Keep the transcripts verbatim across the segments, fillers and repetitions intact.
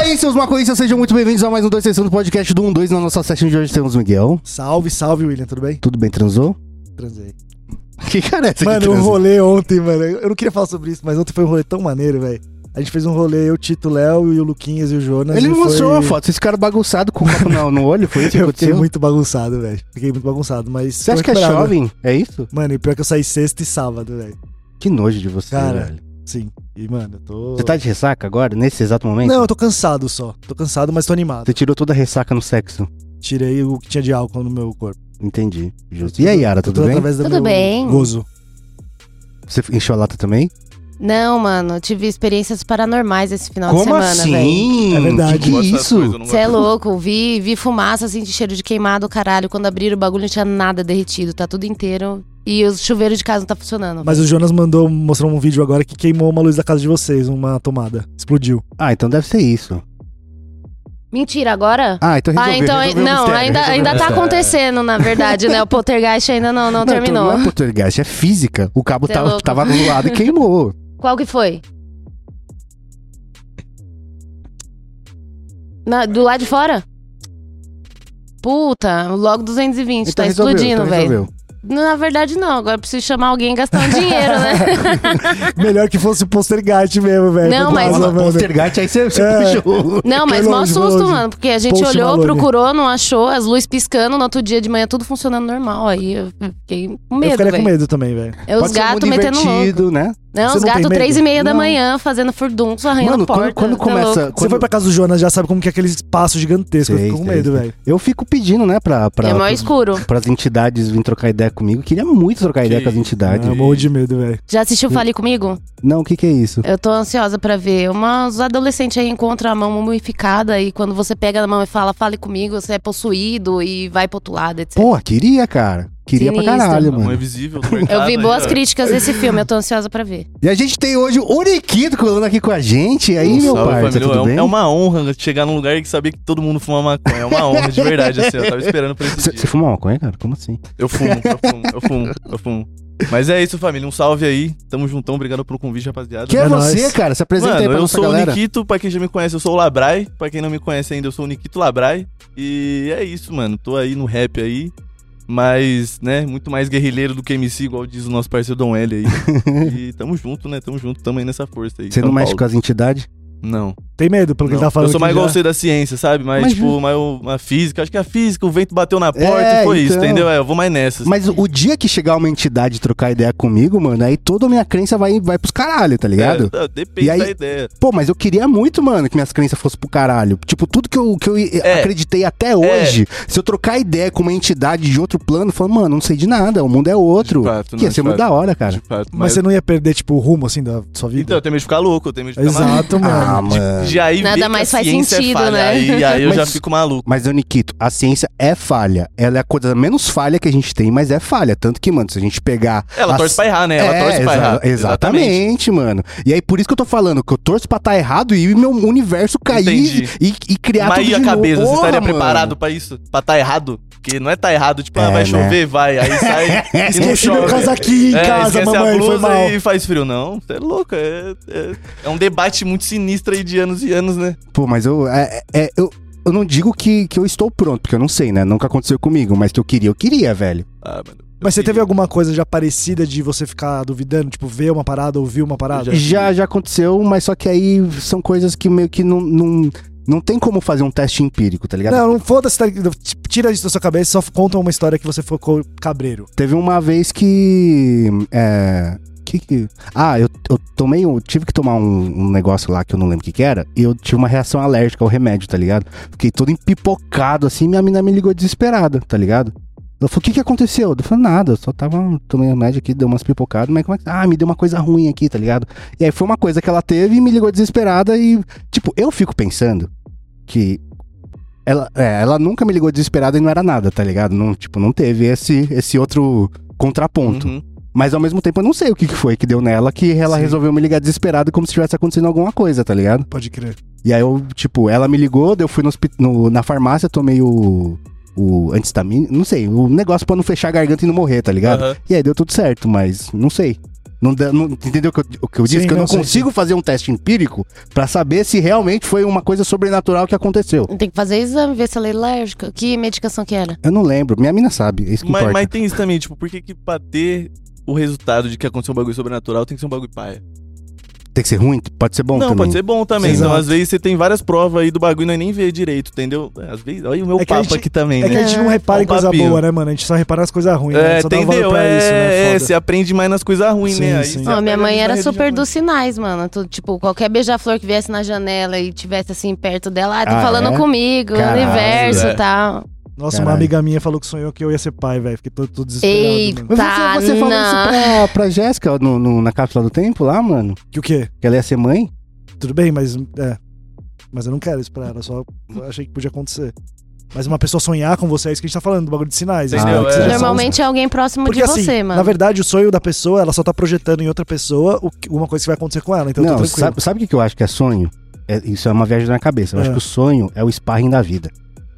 aí, seus maconhistas, sejam muito bem-vindos a mais um dois sessão do podcast do um dois. Na nossa sessão de hoje temos o Miguel. Salve, salve, William, tudo bem? Tudo bem, transou? Transei. Que cara é esse? Mano, um rolê ontem, mano. Eu não queria falar sobre isso, mas ontem foi um rolê tão maneiro, velho. A gente fez um rolê, eu, Tito, o Léo e o Luquinhas e o Jonas. Ele e mostrou foi... a foto, vocês ficaram bagunçados com o copo no, no olho, foi isso que Eu aconteceu? fiquei muito bagunçado, velho. Fiquei muito bagunçado, mas... Você acha que é jovem? É isso? Mano, e pior que eu saí sexta e sábado, velho. Que nojo de você, Cara, velho. Sim. E, mano, eu tô... Você tá de ressaca agora, nesse exato momento? Não, eu tô cansado só. Tô cansado, mas tô animado. Você tirou toda a ressaca no sexo? Tirei o que tinha de álcool no meu corpo. Entendi. Justo. E aí, Yara, tudo, tudo bem? Através do Tudo meu bem. Gozo. Você encheu a lata também? Não, mano, eu tive experiências paranormais esse final Como de semana, assim? velho. É verdade. Que, que é isso? Você é louco, vi, vi fumaça, assim, de cheiro de queimado, caralho. Quando abriram o bagulho não tinha nada derretido, tá tudo inteiro. E os chuveiros de casa não tá funcionando. Mas o Jonas mandou, mostrou um vídeo agora que queimou uma luz da casa de vocês, uma tomada. Explodiu. Ah, então deve ser isso. Mentira, agora? Ah, então resolveu. Ah, então, resolveu o não, mistério, ainda, resolveu ainda o tá mistério. acontecendo, na verdade, né? O poltergeist ainda não, não, Não, terminou. Não é poltergeist, é física. O cabo Cê é tava, louco. tava do lado e queimou. Qual que foi? Na- do lado de fora? Puta, logo duzentos e vinte, Então tá resolveu, explodindo, então velho. resolveu. Na verdade, não. Agora eu preciso chamar alguém e gastar um dinheiro, né? Melhor que fosse o Postergate mesmo, velho. Não, Quando mas- tava, Nossa, mano. Poltergeist, aí você, você É. puxou. Não, mas Foi mó longe, susto, foi longe. mano. Porque a gente Post olhou, Malone. procurou, não achou, as luzes piscando, no outro dia de manhã tudo funcionando normal. Aí eu fiquei com Eu medo, ficaria com velho. medo também, velho. É os Pode ser gatos muito metendo louco. divertido, né? Não, Você os não tem gatos medo? três e meia da Não. manhã fazendo furdunço, arranhando Mano, a porta. quando, quando tá começa... louco. Você foi pra casa do Jonas, já sabe como que é aquele espaço gigantesco. Sei, eu fico com sei, medo, sei. velho. Eu fico pedindo, né, pra... pra É mó pras- escuro. Pras entidades virem trocar ideia comigo. Queria muito trocar ideia Que com as entidades. Ah, eu morro de medo, velho. Já assistiu Fale Comigo? Não, o que que é isso? Eu tô ansiosa pra ver. Umas adolescentes aí encontram a mão mumificada e quando você pega na mão e fala, fale comigo, você é possuído e vai pro outro lado, etcétera. Porra, queria, cara. Queria Sinistro. pra caralho, A mão mano. invisível do mercado. Eu vi aí, boas ó. críticas desse filme, eu tô ansiosa pra ver. E a gente tem hoje o Nikito colando aqui com a gente. E aí, Um meu salve, parça, família. tudo é, um- bem? é uma honra chegar num lugar e saber que todo mundo fuma maconha. É uma honra, de verdade, assim. Eu tava esperando por esse Você dia. você fuma maconha, cara? Como assim? Eu fumo, eu fumo, eu fumo, eu fumo. Mas é isso, família. Um salve aí. Tamo juntão. Obrigado pelo convite, rapaziada. Quem é, É você, nóis. cara? Se apresenta aí Mano, pra eu nossa sou galera. o Nikito, pra quem já me conhece, eu sou o Labrai. Pra quem não me conhece ainda, eu sou o Nikito Labrai. E é isso, mano. Tô aí no rap aí. Mas, né, muito mais guerrilheiro do que M C, igual diz o nosso parceiro Dom L aí. E tamo junto, né? Tamo junto, tamo aí nessa força aí. Você São não mexe Paulo. com as entidades? Não. Tem medo, pelo que ele Não. tá falando. Eu sou mais aqui igual já. você da ciência, sabe? Mas, Mas tipo, mais o- uma física. Acho que a física, o vento bateu na porta É, e foi isso, então. entendeu? É, eu vou mais nessas. Mas o dia que chegar uma entidade e trocar ideia comigo, mano, aí toda a minha crença vai, vai pros caralho, tá ligado? É, depende E aí- da ideia. Pô, mas eu queria muito, mano, que minhas crenças fossem pro caralho. Tipo, tudo que eu, que eu É. acreditei até hoje, se eu trocar ideia com uma entidade de outro plano, eu falo, mano, não sei de nada, o mundo é outro. De fato, que não, ia de ser muito fato. da hora, cara. De fato. Mas você não ia perder, tipo, o rumo, assim, da sua Então, vida? eu tenho medo de ficar louco, eu tenho medo de ficar maluco. Exato, mano. Ah, mano. De aí Nada ver que mais a faz ciência sentido, é falha, né? Aí, aí eu Mas- já fico maluco. Mas, ô Nikito, a ciência é falha. Ela é a coisa menos falha que a gente tem, mas é falha. Tanto que, mano, se a gente pegar... Ela a- torce pra errar, né? Ela É, torce pra exa- errar. Exatamente, mano. E aí, por isso que eu tô falando, que eu torço pra estar errado e meu universo cair Entendi. e, e criar Mas tudo e de a cabeça? novo. Você estaria Porra, preparado mano. pra isso? Pra tá errado? Porque não é tá errado, tipo, ah, É, vai né? chover, vai. Aí sai e não Esqueci meu chove. casaquinho em É, casa, esquece mamãe, a foi blusa mal. e faz frio. Não, você é louco. É, é, é um debate muito sinistro aí de anos e anos, né? Pô, mas eu, é, é- eu, eu não digo que, que eu estou pronto, porque eu não sei, né? Nunca aconteceu comigo, mas que eu queria, eu queria, velho. Ah, mano. Mas você eu teve queria. alguma coisa já parecida de você ficar duvidando? Tipo, ver uma parada, ouvir uma parada? Eu Já, já aconteceu, mas só que aí são coisas que meio que não, não, não tem como fazer um teste empírico, tá ligado? Não, não foda-se, tá- tira isso da sua cabeça, só conta uma história que você ficou cabreiro. Teve uma vez que. É. Que que... Ah, eu, eu tomei. Eu tive que tomar um, um negócio lá que eu não lembro o que, que era. E eu tive uma reação alérgica ao remédio, tá ligado? Fiquei todo empipocado assim. Minha mina me ligou desesperada, tá ligado? Ela falou: o que que aconteceu? Eu falei: nada, eu só tava. Tomei remédio aqui, deu umas pipocadas. Mas como é que. Ah, me deu uma coisa ruim aqui, tá ligado? E aí foi uma coisa que ela teve e me ligou desesperada. E, tipo, eu fico pensando que. Ela, é, ela nunca me ligou desesperada e não era nada, tá ligado? Não, tipo, não teve esse, esse outro contraponto. Uhum. Mas ao mesmo tempo eu não sei o que, que foi que deu nela, que ela Sim. resolveu me ligar desesperada como se tivesse acontecendo alguma coisa, tá ligado? Pode crer. E aí eu, tipo, ela me ligou, daí eu fui no, hospi- no- na farmácia, tomei o, o antistamina, não sei, o negócio pra não fechar a garganta e não morrer, tá ligado? Aham. E aí deu tudo certo, mas não sei. Não, dá- não- entendeu o que eu, o que eu disse? Sim, que eu não, não, sim, consigo fazer um teste empírico pra saber se realmente foi uma coisa sobrenatural que aconteceu. Tem que fazer exame, ver se ela é alérgica. Que medicação que era? Eu não lembro. Minha mina sabe. É isso que Mas, importa. mas tem isso também, tipo, por que que pra ter o resultado de que aconteceu um bagulho sobrenatural tem que ser um bagulho paia? Tem que ser ruim? Pode ser bom não, também. pode ser bom também. Sim, então, exato. às vezes, você tem várias provas aí do bagulho e nós nem vê direito, entendeu? Às vezes, olha o meu É que a papo gente- aqui também, É que né? a gente não repara É em um coisa papinho. boa, né, mano? A gente só repara nas coisas ruins, né? É, Só dá valor entendeu? pra É, isso, né? é, Foda. você aprende mais nas coisas ruins, Sim, né? Aí sim. você Ó, minha aprende mãe na era rede super de dos sinais, mano. Tudo, tipo, qualquer beija-flor que viesse na janela e tivesse assim perto dela, ah, tô Ah, falando é? comigo, Caralho, universo e é. tal. Nossa, Caralho. uma amiga minha falou que sonhou que eu ia ser pai, velho. Fiquei todo, todo desesperado, Eita. mano. Mas você, você falou isso não. pra, pra Jéssica no, no- na cápsula do tempo lá, mano? Que o quê? Que ela ia ser mãe? Tudo bem, mas... É. Mas eu não quero isso pra ela, só achei que podia acontecer. Mas uma pessoa sonhar com você, é isso que a gente tá falando, do bagulho de sinais. Entendeu? né? É. Que seja só- Normalmente é alguém próximo Porque de assim, você, mano. na verdade, o sonho da pessoa, ela só tá projetando em outra pessoa o que- uma coisa que vai acontecer com ela, então eu tô não, tranquilo. sabe, sabe o que que eu acho que é sonho? É- isso é uma viagem na cabeça. Eu É. acho que o sonho é o sparring da vida.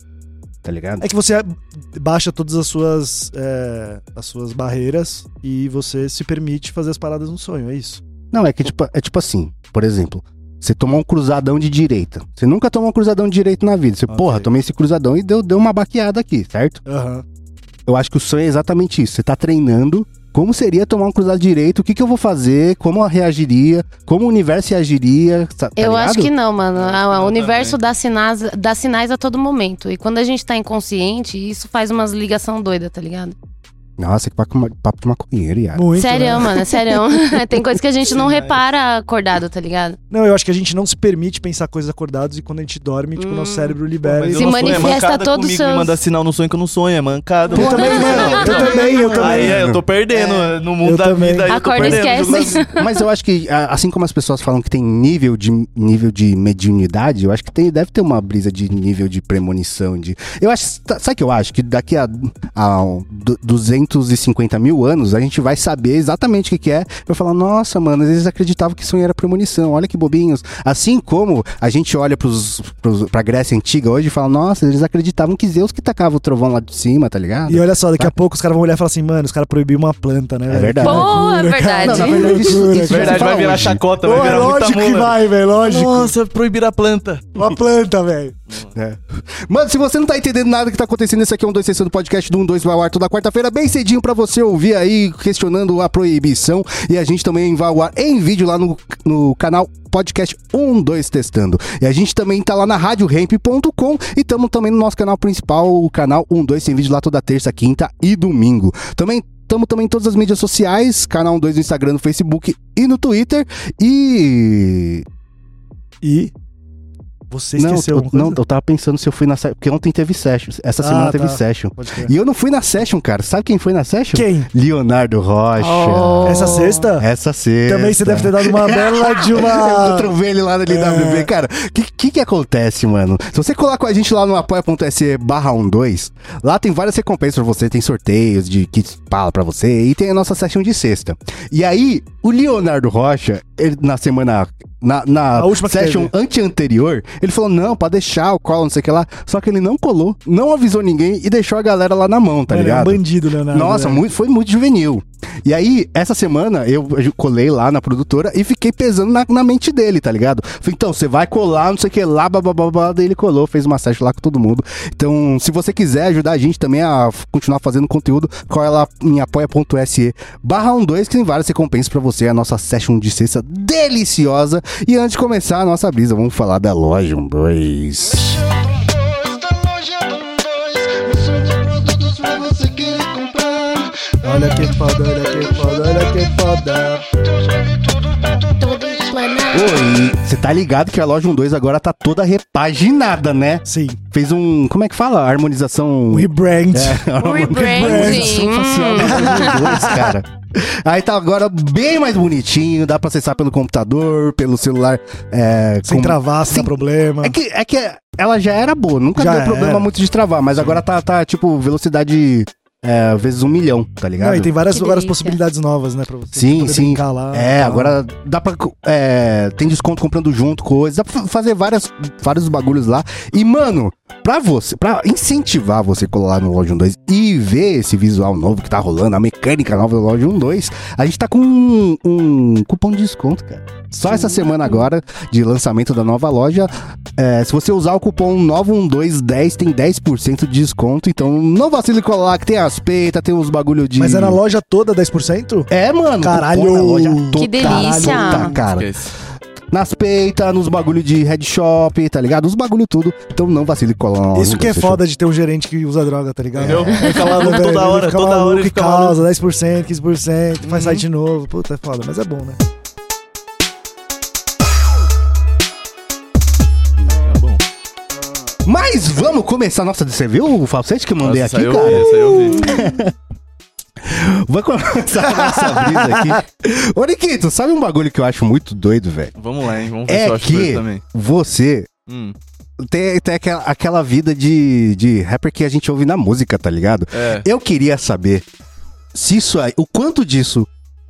Tá ligado? É que você baixa todas as suas, é, as suas barreiras e você se permite fazer as paradas no sonho, é isso. Não, é que tipo, é tipo assim, por exemplo, você tomou um cruzadão de direita. Você nunca tomou um cruzadão de direita na vida. Você, Ok. porra, tomei esse cruzadão e deu, deu uma baqueada aqui, certo? Aham. Eu acho que o sonho é exatamente isso. Você tá treinando como seria tomar um cruzado direito, o que, que eu vou fazer, como eu reagiria, como o universo reagiria. Tá, tá Eu ligado? acho que não, mano. A- Eu O universo também. dá sinais, dá sinais a todo momento. E quando a gente tá inconsciente, isso faz umas ligação doida, tá ligado? Nossa, que papo, papo de maconheiro, Yara. Muito, Sério, né? mano, é sério. Tem coisa que a gente não Sinais. repara acordado, tá ligado? Não, eu acho que a gente não se permite pensar coisas acordadas e quando a gente dorme, tipo, Hum. nosso cérebro libera. Mas e- eu Se não sonho, é manifesta mancada todos os comigo, seus- me manda sinal no sonho que eu não sonho, é mancada. Eu também, mano. Eu também, eu também. Aí é, eu tô perdendo no mundo Eu da também. vida. Aí eu tô Acorda e perdendo. esquece. o jogo da- Mas eu acho que, a- assim como as pessoas falam que tem nível de, nível de mediunidade, eu acho que tem, deve ter uma brisa de nível de premonição. De, eu acho, sabe o que eu acho? Que daqui a, a du- duzentos e cinquenta mil anos, a gente vai saber exatamente o que, que é. Eu falar, nossa, mano, eles acreditavam que sonho era premonição, olha que bobinhos. Assim como a gente olha pros, pros, pra Grécia Antiga hoje e fala, nossa, eles acreditavam que Zeus que tacava o trovão lá de cima, tá ligado? E olha só, daqui a pouco os caras vão olhar e falar assim, mano, os caras proibiram uma planta, né? velho? verdade. Que Pô, é loucura, verdade. cara. Não, na verdade, isso, Loucura, isso já se Verdade, fala vai virar hoje. chacota, Pô, vai é virar muita lógico que mula. vai, velho, lógico. Nossa, proibir a planta. Uma planta, velho. É. Mano, se você não tá entendendo nada que tá acontecendo, esse aqui é um dois sessão do podcast do um dois vai ao ar toda quarta-feira, bem cedinho pra você ouvir aí, questionando a proibição. E a gente também vai ao ar em vídeo lá no, no canal Podcast um dois Testando. E a gente também tá lá na rádio ramp ponto com e estamos também no nosso canal principal, o canal um dois, tem vídeo lá toda terça, quinta e domingo. Também estamos também em todas as mídias sociais, canal um dois no Instagram, no Facebook e no Twitter. E... E você Não, esqueceu eu, alguma coisa? não, eu tava pensando se eu fui na session, porque ontem teve session, essa Ah, semana tá. teve session. Pode crer. E eu não fui na session, cara. Sabe quem foi na session? Quem? Leonardo Rocha. Oh. Essa sexta? Essa sexta. Também você deve ter dado uma bela de uma... Eu trovei ele lá na L W B. É. Cara, o que, que que acontece, mano? Se você colar com a gente lá no apoia.se barra um dois, lá tem várias recompensas pra você, tem sorteios de kits pala pra você e tem a nossa session de sexta. E aí, o Leonardo Rocha, ele, na semana... Na, na A última que session teve. ante-anterior, ele falou, não, pode deixar o call, não sei o que lá. Só que ele não colou, não avisou ninguém e deixou a galera lá na mão, tá Mano, é um ligado? bandido, Leonardo. Nossa, velho. muito, foi muito juvenil. E aí, essa semana, eu, eu colei lá na produtora e fiquei pesando na, na mente dele, tá ligado? Falei, então, você vai colar, não sei o que lá, bababá, daí ele colou, fez uma session lá com todo mundo. Então, se você quiser ajudar a gente também a f- continuar fazendo conteúdo, cola lá em apoia.se barra um dois, que tem várias recompensas pra você, a nossa session de sexta deliciosa. E antes de começar a nossa brisa, vamos falar da loja um dois. Olha que foda, olha que foda, olha que foda. Oi, você tá ligado que a loja um dois agora tá toda repaginada, né? Sim, Fez um, como é que fala? Harmonização... um rebrand. É, O rebranding. harmonização facial da loja um dois, cara. Aí tá agora bem mais bonitinho, dá pra acessar pelo computador, pelo celular. É, Sem com- travar, sem Sim. problema. É que, é que ela já era boa, nunca Já deu problema era. muito de travar, mas agora tá, tá tipo, velocidade é, vezes um milhão, tá ligado? Não, e tem várias, Que várias delícia. possibilidades novas, né, pra você Sim, poder sim. brincar lá. É, tal. agora dá pra. É, tem desconto comprando junto, coisas. Dá pra fazer várias, vários bagulhos lá. E, mano, pra você, pra incentivar você a colar no Loja um dois e ver esse visual novo que tá rolando, a mecânica nova do Loja um dois, a gente tá com um, um cupom de desconto, cara. Só essa semana agora, de lançamento da nova loja, é, se você usar o cupom nove um dois dez, tem dez por cento de desconto. Então não vacile e colar, que tem as peitas, tem os bagulho de... Mas é na loja toda dez por cento? É, mano. Caralho! cupom na loja toda, Que delícia! toda, cara. Esquece. Nas peitas, nos bagulho de headshop, tá ligado? Os bagulho tudo. Então não vacile e colar. Isso que é foda de ter um gerente que usa droga, tá ligado? Entendeu? Fica maluco Velho, toda ele hora, fica toda maluco hora ele e fica maluco. causa dez por cento, quinze por cento, faz Uhum. site novo. Puta, é foda, mas é bom, né? Tá bom. Mas vamos começar. Nossa, você viu o falsete que eu mandei Nossa, aqui, essa cara? eu vi, essa eu vi. Vamos começar a nossa brisa aqui. Ô, Nikito, sabe um bagulho que eu acho muito doido, velho? Vamos lá, hein? Vamos ver É se eu acho doido que também. você Hum, tem, tem aquela, aquela vida de, de rapper que a gente ouve na música, tá ligado? é. Eu queria saber se isso aí, o quanto disso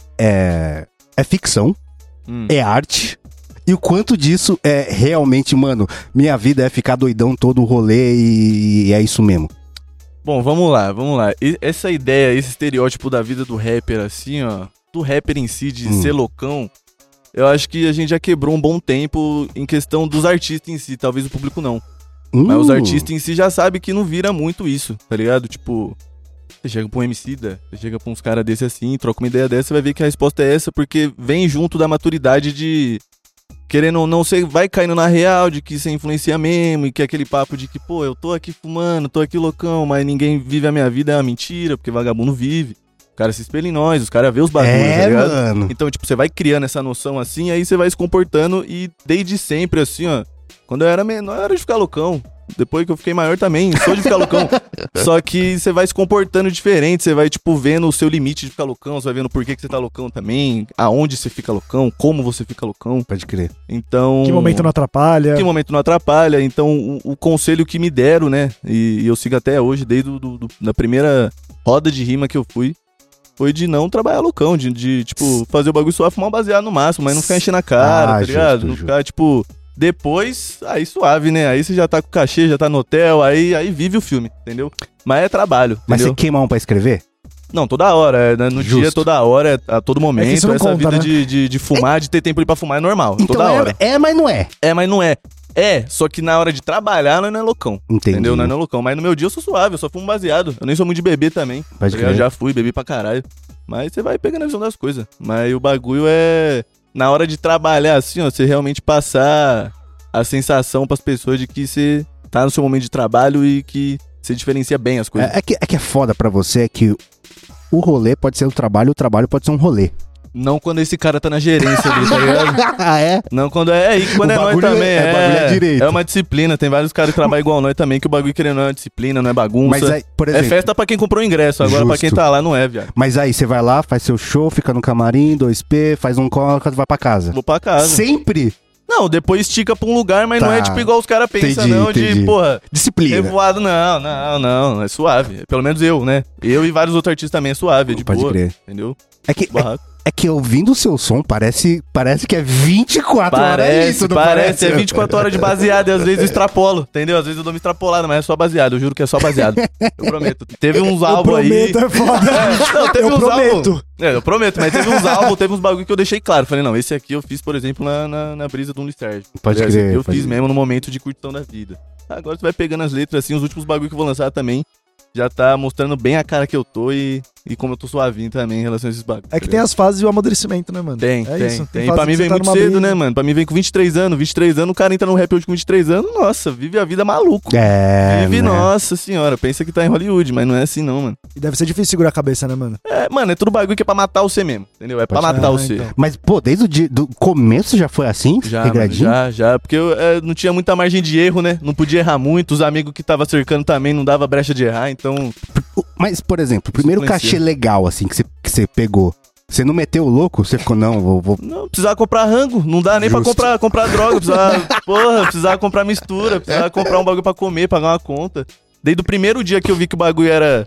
é, é ficção, Hum. é arte, e o quanto disso é realmente, mano, minha vida é ficar doidão todo o rolê e, e é isso mesmo. Bom, vamos lá, vamos lá. E essa ideia, esse estereótipo da vida do rapper, assim, ó, do rapper em si, de Hum. ser loucão, eu acho que a gente já quebrou um bom tempo em questão dos artistas em si, talvez o público não. Mas os Hum, artistas em si já sabem que não vira muito isso, tá ligado? Tipo, você chega pra um Emicida, você chega pra uns caras desse assim, troca uma ideia dessa, você vai ver que a resposta é essa, porque vem junto da maturidade de... Querendo ou não, você vai caindo na real de que você influencia mesmo, e que é aquele papo de que, pô, eu tô aqui fumando, tô aqui loucão, mas ninguém vive a minha vida, é uma mentira, porque vagabundo vive. O cara se espelha em nós, os caras vê os bagulhos, tá é, ligado? mano. Então, tipo, você vai criando essa noção assim, aí você vai se comportando e desde sempre, assim, ó. Quando eu era menor, eu era de ficar loucão. Depois que eu fiquei maior também, sou de ficar loucão. Só que você vai se comportando diferente, você vai, tipo, vendo o seu limite de ficar loucão, você vai vendo por que, que você tá loucão também, aonde você fica loucão, como você fica loucão. Pode crer. Então... Que momento não atrapalha. Que momento não atrapalha. Então, o, o conselho que me deram, né, e, e eu sigo até hoje, desde do, do, do, da primeira roda de rima que eu fui, foi de não trabalhar loucão, de, de tipo, fazer o bagulho suave, fumar um baseado no máximo, mas não ficar enchendo a cara, Ah, tá ligado? justo, Não justo. ficar, tipo, depois, aí suave, né? Aí você já tá com cachê, já tá no hotel, aí, aí vive o filme, entendeu? Mas é trabalho, Mas entendeu? você queima um pra escrever? Não, toda hora, é, né? No Justo. dia, toda hora, é, a todo momento, isso não essa conta, vida né? de, de, de fumar, de ter tempo ali pra fumar é normal, Então toda é, hora. é, mas não é. É, mas não é. É, só que na hora de trabalhar, nós não é loucão. Entendi. Entendeu? Nós não é loucão. Mas no meu dia eu sou suave, eu só fumo baseado. Eu nem sou muito de beber também. Pode tá ligado? crer. Já fui, bebi pra caralho. Mas você vai pegando a visão das coisas. Mas o bagulho é... Na hora de trabalhar, assim, ó, você realmente passar a sensação pras pessoas de que você tá no seu momento de trabalho e que você diferencia bem as coisas. É, é que, é que é foda pra você é que o rolê pode ser o trabalho, o trabalho pode ser um rolê. Não quando esse cara tá na gerência ali, tá ligado? Ah, é? Não quando é... é e quando O é nós bagulho é- também, é é... bagulho é direito. É uma disciplina. Tem vários caras que trabalham igual nós também, que o bagulho querendo não é disciplina, não é bagunça. Mas aí, por É exemplo, festa pra quem comprou o ingresso, agora pra Justo. quem tá lá não é, viado. mas aí você vai lá, faz seu show, fica no camarim, dois P, faz um coca, vai pra casa. Vou pra casa. Sempre Não, depois estica pra um lugar, mas Tá. não é tipo igual os caras pensam, Entendi, não, entendi. de, porra, disciplina. revoado, não, não, não, é suave. Pelo menos eu, né? Eu e vários outros artistas também é suave, é de Pode boa, crer. entendeu? É que, é, Barraco. é que ouvindo o seu som, parece, parece que é vinte e quatro horas. É Parece, isso, não parece, é vinte e quatro horas de baseado e às vezes eu extrapolo, entendeu? Às vezes eu dou uma extrapolada, mas é só baseado, eu juro que é só baseado. Eu prometo. Teve uns Eu álbuns aí... prometo, é foda. É, não, teve Eu uns prometo. álbuns. É, eu prometo, mas teve uns álbuns, teve uns bagulho que eu deixei claro. Falei, não, esse aqui eu fiz, por exemplo, na, na, na brisa do Licérgio. Pode Esse crer, aqui eu pode fiz crer. mesmo no momento de curtição da vida. Agora você vai pegando as letras assim, os últimos bagulho que eu vou lançar também. Já tá mostrando bem a cara que eu tô e, e como eu tô suavinho também em relação a esses bagulhos. É que tem as fases e o amadurecimento, né, mano? Tem, é tem, isso. tem. E fase pra mim que você vem tá muito numa cedo, brisa. né, mano? Pra mim vem com vinte e três anos. vinte e três anos, o cara entra no rap hoje com vinte e três anos, nossa, vive a vida maluco. É, Vive, né? nossa senhora, pensa que tá em Hollywood, mas não é assim não, mano. E deve ser difícil segurar a cabeça, né, mano? É, mano, é tudo bagulho que é pra matar você mesmo, entendeu? É pra Pode matar Ah, você. então. Mas, pô, desde o dia, do começo já foi assim? Já, mano, regradinho? já, já. Porque eu é, não tinha muita margem de erro, né? Não podia errar muito. Os amigos que tava cercando também não dava brecha de errar, então... Mas, por exemplo, o primeiro influencia. cachê legal, assim, que você que você pegou, você não meteu o louco? Você ficou, não, vou... vou... Não, precisava comprar rango. Não dá nem pra Justo. comprar, comprar droga. Precisava, porra, precisava comprar mistura. Precisava comprar um bagulho pra comer, pagar uma conta. Desde o primeiro dia que eu vi que o bagulho era...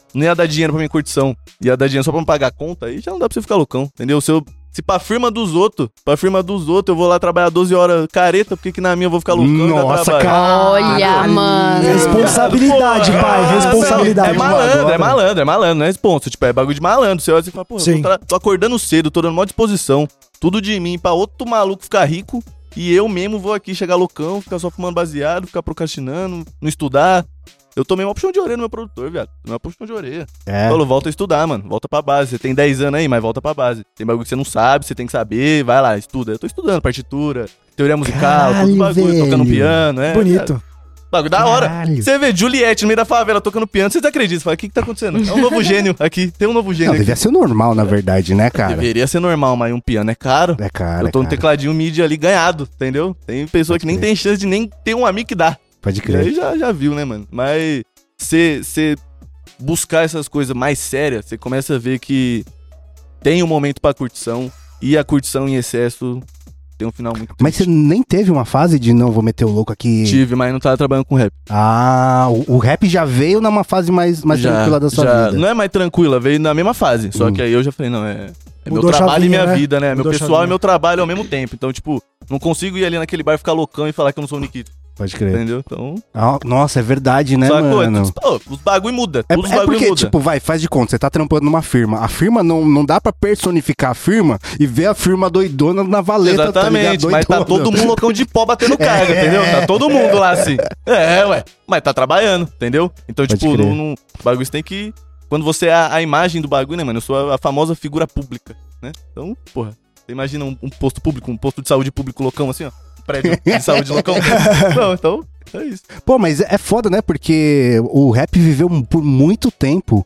não ia dar dinheiro pra minha curtição, ia dar dinheiro só pra me pagar a conta, aí já não dá pra você ficar loucão, entendeu? Se eu... Se pra firma dos outros, pra firma dos outros, eu vou lá trabalhar doze horas careta, porque que na minha eu vou ficar loucão? Nossa, cara. Olha, mano. Responsabilidade, Porra, pai. ah, Responsabilidade. É malandro, é malandro, é malandro, não é responsa. Tipo, é bagulho de malandro. Você olha e fala, pô, Sim. eu tô, tra- tô acordando cedo, tô dando maior disposição. Tudo de mim pra outro maluco ficar rico. E eu mesmo vou aqui chegar loucão, ficar só fumando baseado, ficar procrastinando, não estudar. Eu tomei uma puxão de orelha no meu produtor, viado. Tomei uma puxão de orelha. É. Falou, volta a estudar, mano. Volta pra base. Você tem dez anos aí, mas volta pra base. Tem bagulho que você não sabe, você tem que saber. Vai lá, estuda. Eu tô estudando partitura, teoria musical, Caralho, todo bagulho, velho. tocando piano, é. Bonito. Bagulho da hora. Caralho. Você vê Juliette no meio da favela tocando piano, vocês acreditam? Você fala, o que que tá acontecendo? É um novo gênio aqui. Tem um novo gênio Não, aqui. devia ser normal, na verdade, né, cara? Deveria ser normal, mas um piano é caro. É cara, Eu tô é no cara. tecladinho MIDI ali ganhado, entendeu? Tem pessoa Pode que nem crer. tem chance de nem ter um amigo que dá. Pode E crer. aí já, já viu, né, mano? Mas você buscar essas coisas mais sérias, você começa a ver que tem um momento pra curtição e a curtição em excesso tem um final muito Mas você triste. nem teve uma fase de não, vou meter o louco aqui. Tive, mas não tava trabalhando com rap. Ah, o, o rap já veio numa fase mais, mais Já- tranquila da sua já- vida. Não é mais tranquila, veio na mesma fase. Só Hum. que aí eu já falei, não, é, é meu Mudou a trabalho e chavinha, minha né? vida, né? Mudou meu a pessoal chavinha. e meu trabalho ao mesmo tempo. Então, tipo, não consigo ir ali naquele bar e ficar loucão e falar que eu não sou o Nikito, Pode crer. entendeu? Então, Ah, nossa, é verdade, né, só mano? pô, os bagulho muda, É, todos os é bagulho porque, muda. tipo, vai, faz de conta, você tá trampando numa firma. A firma não, não dá pra personificar a firma e ver a firma doidona na valeta, tá ligado? Exatamente, mas tá Doidona. todo mundo loucão de pó batendo carga, É. entendeu? Tá todo mundo lá assim. É, ué, mas tá trabalhando, entendeu? Então, Pode tipo, crer. não, não, o bagulho você tem que... Quando você é a, a imagem do bagulho, né, mano? Eu sou a, a famosa figura pública, né? Então, porra, você imagina um, um posto público, um posto de saúde público loucão assim, ó. Um prédio de saúde loucão. Não, então, é isso. Pô, mas é foda, né? Porque o rap viveu por muito tempo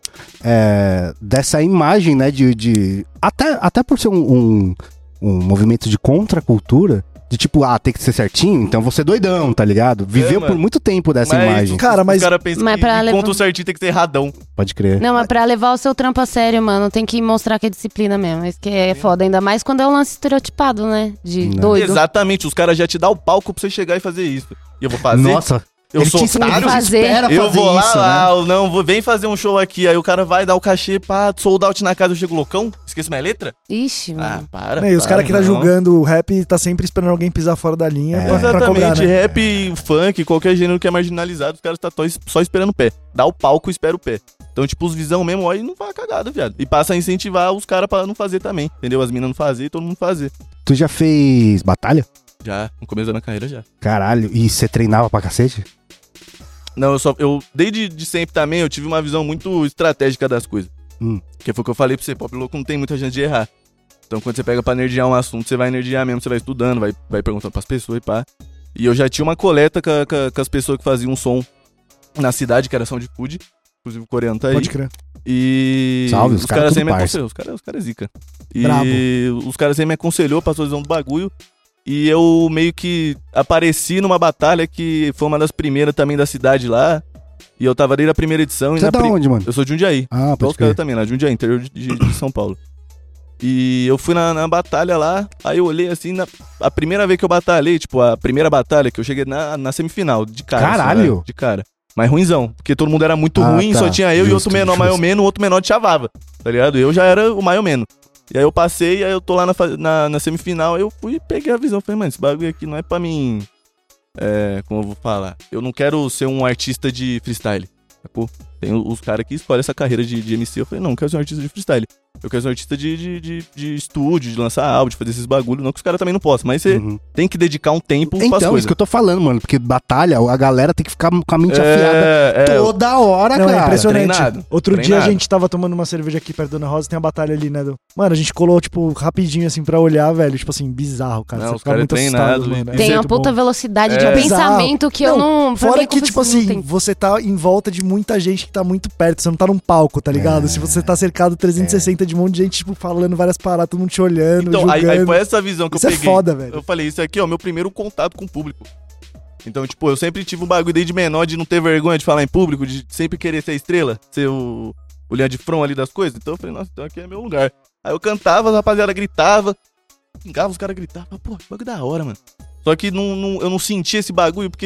é, dessa imagem, né? De, de até, até por ser um, um, um movimento de contracultura, de tipo, ah, tem que ser certinho, então você é doidão, tá ligado? Viveu mano. por muito tempo dessa Mas imagem. Cara, mas- Os caras pensam Mas que pra que levar- contra o certinho tem que ser erradão. Pode crer. Não, mas pra levar o seu trampo a sério, mano, tem que mostrar que é disciplina mesmo. Isso que é foda, ainda mais quando é um lance estereotipado, né? De Não. doido. Exatamente, os caras já te dão o palco pra você chegar e fazer isso. E eu vou fazer? Nossa, eu ele sou te, otário? ele te fazer. espera Eu fazer vou lá, isso, lá, né? eu não, vou, vem fazer um show aqui, aí o cara vai dar o cachê, pá, sold out na casa, eu chego loucão, esqueço minha letra? Ixi, Ah, mano. para. Né, e os para, caras que tá não. julgando o rap tá sempre esperando alguém pisar fora da linha É. pra, pra Exatamente, cobrar, né? rap, funk, qualquer gênero que é marginalizado, os caras tá tó- só esperando o pé. Dá o palco e espera o pé. Então, tipo, os visão mesmo, olha, e não vai cagada, viado. E passa a incentivar os caras pra não fazer também, entendeu? As minas não fazer e todo mundo fazer. Tu já fez batalha? Já, no começo da minha carreira já. Caralho, e você treinava pra cacete? Não, eu só. Eu, desde de sempre também, eu tive uma visão muito estratégica das coisas. Hum. Que foi o que eu falei pra você, pop louco não tem muita chance de errar. Então quando você pega pra nerdear um assunto, você vai nerdear mesmo, você vai estudando, vai, vai perguntando pras pessoas e pá. E eu já tinha uma coleta com, a- com a- com as pessoas que faziam um som na cidade, que era Sound Food. Inclusive o coreano tá aí. Pode crer. E Salve, os os caras caras tudo sempre me parça. aconselhou, os caras os cara é zica. E Brabo. os caras sempre me aconselhou, passou a visão do bagulho. E eu meio que apareci numa batalha que foi uma das primeiras também da cidade lá. E eu tava desde a primeira edição. E Você é na da pri- onde, mano? Eu sou de Jundiaí. Ah, Igual pode os caras crer. também, lá de Jundiaí, interior de, de- de São Paulo. E eu fui na, na batalha lá, aí eu olhei assim, na, a primeira vez que eu batalhei, tipo, a primeira batalha que eu cheguei na, na semifinal, de cara. assim, Caralho! né, de cara. Mas ruinzão, porque todo mundo era muito Ah, ruim, tá. só tinha eu e Justo, outro menor justo. mais ou menos, o outro menor te chavava, tá ligado? Eu já era o mais ou menos. E aí eu passei, aí eu tô lá na, fa- na, na semifinal, aí eu fui e peguei a visão. Falei, mano, esse bagulho aqui não é pra mim. É, como eu vou falar? Eu não quero ser um artista de freestyle, sacou? Tem os caras que escolhem essa carreira de, de M C. Eu falei, não, não quero ser um artista de freestyle. Eu quero ser um artista de, de, de, de estúdio, de lançar áudio, de fazer esses bagulhos. Não que os caras também não possam, mas você Uhum. tem que dedicar um tempo pras Então, isso coisas. que eu tô falando, mano. Porque batalha, a galera tem que ficar com a mente afiada É, é, toda hora, Não, é cara. impressionante. treinado, Outro dia treinado. a gente tava tomando uma cerveja aqui perto da Dona Rosa, tem a batalha ali, né? Do... Mano, a gente colou, tipo, rapidinho assim pra olhar, velho. Tipo assim, bizarro, cara. Não, Você os fica cara é muito assustado, treinado mano. e- É Tem uma muito puta bom. velocidade É. de pensamento que eu não. pra Fora mim, que, como tipo assim, não assim, tem- você tá em volta de muita gente que tá muito perto, você não tá num palco, tá ligado? É. Se você tá cercado trezentos e sessenta de um monte de gente, tipo, falando várias paradas, todo mundo te olhando, Então, aí, julgando. aí foi essa visão que Isso eu é peguei. foda, velho. Eu falei, isso aqui é o meu primeiro contato com o público. Então, tipo, eu sempre tive um bagulho desde menor de não ter vergonha de falar em público, de sempre querer ser estrela, ser o, o linha de front ali das coisas. Então eu falei, nossa, então aqui é meu lugar. Aí eu cantava, a rapaziada gritava, pingava, os caras gritavam. Pô, que bagulho da hora, mano. Só que não, não- eu não sentia esse bagulho porque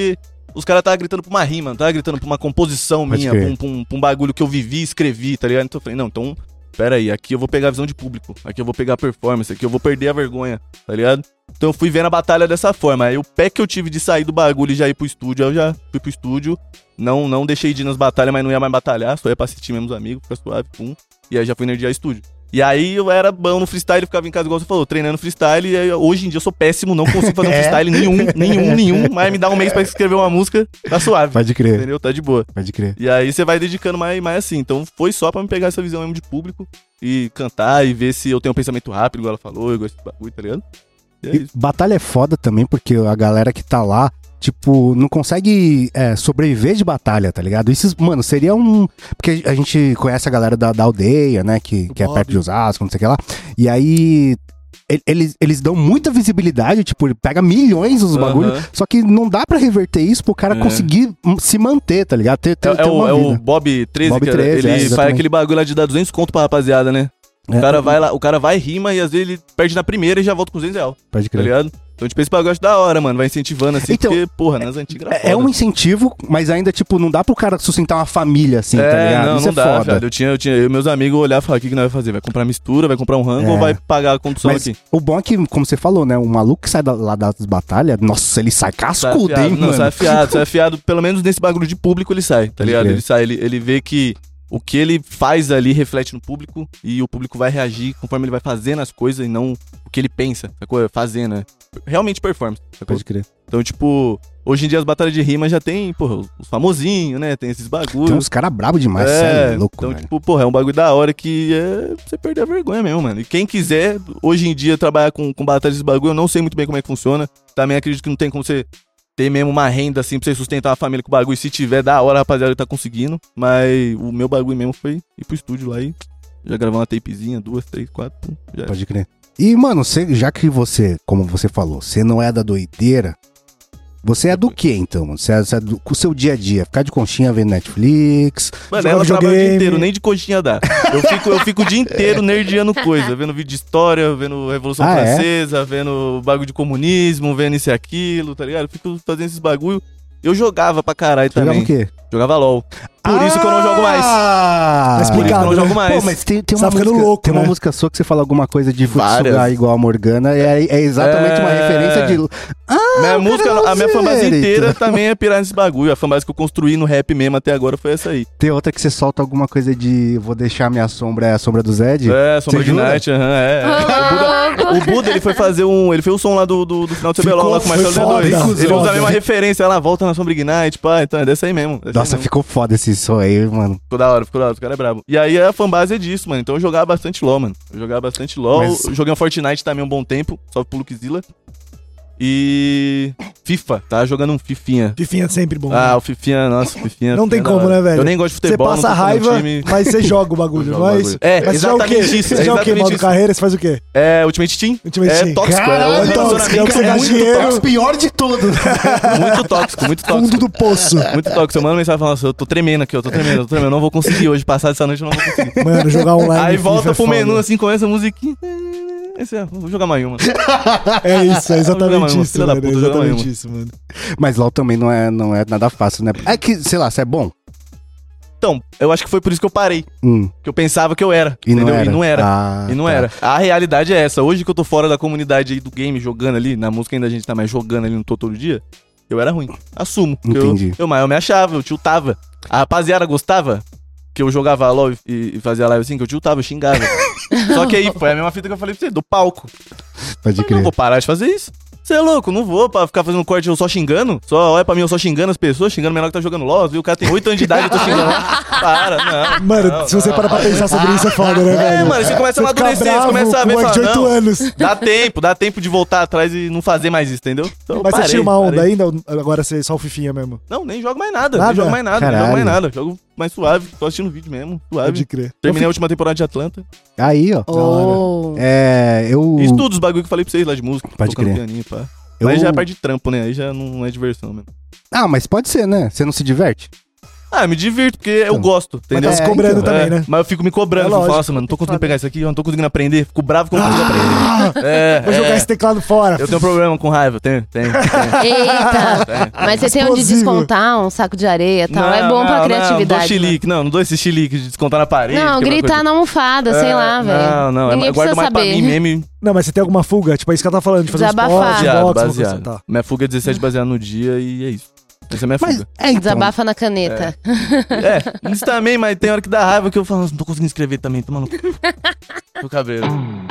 os caras estavam gritando pra uma rima, não tava gritando pra uma composição Pode minha, crer. pra um, pra, um, pra um bagulho que eu vivi, escrevi, tá ligado? Então eu falei, não, então, pera aí, aqui eu vou pegar a visão de público, aqui eu vou pegar a performance, aqui eu vou perder a vergonha, tá ligado? Então eu fui vendo a batalha dessa forma. Aí o pé que eu tive de sair do bagulho e já ir pro estúdio, eu já fui pro estúdio, não, não deixei de ir nas batalhas, mas não ia mais batalhar, só ia pra assistir mesmo os amigos, ficar suave, pum, e aí já fui nerdear estúdio. E aí eu era bom no freestyle, ficava em casa, igual você falou, treinando freestyle. E aí, hoje em dia eu sou péssimo, não consigo fazer um É. freestyle nenhum, nenhum, nenhum. Mas me dá um mês pra escrever uma música, tá suave. Pode crer, Entendeu? Tá de boa. pode crer. E aí você vai dedicando mais, mais assim. Então foi só pra me pegar essa visão mesmo de público e cantar e ver se eu tenho um pensamento rápido, igual ela falou, igual esse bagulho, tá ligado? E é E isso. batalha é foda também, porque a galera que tá lá, tipo, não consegue é, sobreviver de batalha, tá ligado? Isso, mano, seria um... Porque a gente conhece a galera da, da aldeia, né, que, Do que é Bob. perto de Osasco, não sei o que lá. E aí... e- Eles, eles dão muita visibilidade, tipo, ele pega milhões os Aham. bagulhos, só que não dá pra reverter isso pro cara É. conseguir hum, se manter, tá ligado? Ter, ter, É, é ter o, uma é o vida. Bob treze, Bob que treze, ele é, faz exatamente. aquele bagulho lá de dar duzentos conto pra rapaziada, né? O É, cara vai lá, o cara vai, rima e às vezes ele perde na primeira e já volta com duzentos reais, pode tá crer. ligado? Então, tipo, esse bagulho eu acho da hora, mano. Vai incentivando assim, Então, porque, porra, nas antigas era É, é foda. um incentivo, mas ainda, tipo, não dá pro cara sustentar uma família assim, tá ligado? não, Isso não é dá, foda. velho. Eu tinha, eu tinha, eu e meus amigos olhavam e falavam, o que, que nós vamos fazer? Vai comprar mistura, vai comprar um rango É. ou vai pagar a condução Mas aqui? o bom é que, como você falou, né? O maluco que sai da- lá das batalhas, nossa, ele sai Sai cascudo, afiado, hein, não, mano? sai afiado, sai afiado. Pelo menos nesse bagulho de público ele sai, tá Pode ligado? crer. Ele sai, ele, ele vê que o que ele faz ali reflete no público e o público vai reagir conforme ele vai fazendo as coisas e não o que ele pensa, sacou? Fazendo, né? Realmente performance, sacou? Pode crer. Então, tipo, hoje em dia as batalhas de rima já tem, porra, os famosinhos, né? Tem esses bagulhos. Tem uns caras brabos demais, sério, louco, então, velho. tipo, porra, é um bagulho da hora que é você perder a vergonha mesmo, mano. E quem quiser, hoje em dia, trabalhar com, com batalha desse bagulho, eu não sei muito bem como é que funciona. Também acredito que não tem como você ter mesmo uma renda, assim, pra você sustentar uma família com o bagulho. Se tiver, da hora, rapaziada, tá conseguindo. Mas o meu bagulho mesmo foi ir pro estúdio lá e já gravar uma tapezinha, duas, três, quatro, pum, já era. Pode crer. E, mano, você, já que você, como você falou, você não é da doideira, você é do quê, então, mano? Você é, você é do com o seu dia a dia? Ficar de conchinha vendo Netflix? Mano, Joga ela trabalha o dia videogame. inteiro, nem de coxinha dá. Eu fico, eu fico o dia inteiro nerdeando coisa, vendo vídeo de história, vendo Revolução Ah, é? Francesa, vendo bagulho de comunismo, vendo isso e aquilo, tá ligado? Eu fico fazendo esses bagulho. Eu jogava pra caralho Jogava também. o quê? Jogava LOL. Por isso que eu não jogo mais. Ah! Tá Por isso que eu explicado, não né? jogo mais. Pô, mas tem, tem Você uma tá ficando música, louco, tem uma né? música sua que você fala alguma coisa de Várias. sugar igual a Morgana, e é, é exatamente uma É. referência de... Ah, minha o música, cara não a minha sei, fanbase Eita. inteira também é pirar nesse bagulho. A fanbase que eu construí no rap mesmo até agora foi essa aí. Tem outra que você solta alguma coisa de vou deixar minha sombra, é a sombra do Zed? É, Sombra Você de jura? Night, aham, é. é. O Buda, o Buda, ele foi fazer um. Ele fez o som lá do, do, do final do C B L O L lá com o Ficou- Marcelo foi D dois. foda, Ele usa foda. a mesma referência, ela volta na Sombra Ignite, pá, então é dessa aí mesmo. dessa aí Nossa, mesmo. ficou foda esse som aí, mano. Ficou da hora, ficou da hora, o cara é brabo. E aí a fanbase é disso, mano. Então eu jogava bastante LoL, mano. Eu jogava bastante LoL. Mas- Eu joguei um Fortnite também um bom tempo, só pro Lukezilla. E. FIFA, tá jogando um Fifinha. Fifinha é sempre bom. Ah, né? o Fifinha, nossa, o Fifinha. Não tem Fifinha é da como, hora. né, velho? Eu nem gosto de Você futebol, passa não tô fazendo raiva, time. mas você joga o bagulho, Eu não jogo é o isso? bagulho. É, Mas você joga o quê? exatamente isso, Você joga o quê, exatamente modo isso. carreira? Você faz o quê? É, Ultimate Team. Ultimate é Team. tóxico, Caralho, é um é tóxico, é o que você relacionamento dá muito dinheiro. tóxico, Pior de tudo. muito tóxico, muito tóxico. Fundo do poço. Muito tóxico. Eu mando mensagem falando assim, eu tô tremendo aqui, eu tô tremendo, eu tô tremendo, eu não vou conseguir hoje, passar dessa noite eu não vou conseguir. Mano, jogar online. Aí FIFA volta é pro foda. menu assim, começa a musiquinha. Esse é, vou jogar mais uma. É isso, é exatamente Filha isso, da mano. puta, É joga exatamente nenhuma. isso, mano. Mas LOL também não é, não é nada fácil, né? É que, sei lá, você é bom. Então, eu acho que foi por isso que eu parei. Hum, Que eu pensava que eu era. e não entendeu? era. E não era. Ah, E não tá. era. A realidade é essa. Hoje que eu tô fora da comunidade aí do game, jogando ali, na música ainda a gente tá mais jogando ali, não tô todo dia, eu era ruim. Assumo. Porque Entendi. Eu, eu, mas eu me achava, eu tiltava. A rapaziada gostava que eu jogava LOL e, e fazia live assim, que eu tiltava, eu xingava. Só que aí foi a mesma fita que eu falei pra você, do palco. Pode Eu crer. não vou parar de fazer isso. Você é louco, não vou pra ficar fazendo corte eu só xingando. Só olha pra mim, eu só xingando as pessoas, xingando o menor que tá jogando LOL, viu? O cara tem oito anos de idade, eu tô xingando. Para, não. Mano, não, se você não. parar pra pensar sobre isso, é foda, né, É, velho? mano, você começa a Você fica amadurecer, você bravo começa a ver com e um moleque de fala, oito não, anos. dá tempo, dá tempo de voltar atrás e não fazer mais isso, entendeu? Então, eu Mas você parei, tira uma onda parei. ainda? ou Agora você é só o Fifinha mesmo. Não, nem jogo mais nada, Nada? nem jogo mais nada, nem Caralho. jogo mais nada. Jogo mais suave, tô assistindo vídeo mesmo, suave. Pode crer. Terminei a última temporada de Atlanta. Aí, ó. Oh. É, eu... E estudo os bagulho que eu falei pra vocês lá de música. Pode tocando crer. pianinho, pá. eu... Mas já é parte de trampo, né? Aí já não é diversão mesmo. Ah, mas pode ser, né? Você não se diverte? Ah, me divirto, porque eu Então, gosto, entendeu? tá se É, cobrando então, também, É, né? Mas eu fico me cobrando, É eu falo, lógico. nossa, mano, não tô conseguindo Foda. pegar isso aqui, eu não tô conseguindo aprender. Fico bravo que eu não consigo aprender. É, Vou jogar é. esse teclado fora. Eu tenho problema com raiva, tenho, tenho. tenho. Eita! Mas você tem onde Explosivo. descontar um saco de areia e tal. Não, é bom pra não, criatividade. Não, não dou né? chilique, não, não dou esse chilique de descontar na parede. Não, quebrar gritar coisa. na almofada, sei É, lá, velho. Não, não, Ninguém eu guardo precisa mais pra saber. mim mesmo. Não, mas você tem alguma fuga? Tipo, é isso que ela tá falando, de fazer Desabafar. um esporte, Baseado, boxe, uma coisa baseado. assim, tá. Minha fuga é dezessete baseado no dia e é isso. Essa é a minha Mas, fuga. é, então, Desabafa na caneta. É, isso também, mas tem hora que dá raiva que eu falo, não tô conseguindo escrever também, toma no cu. Meu cabelo.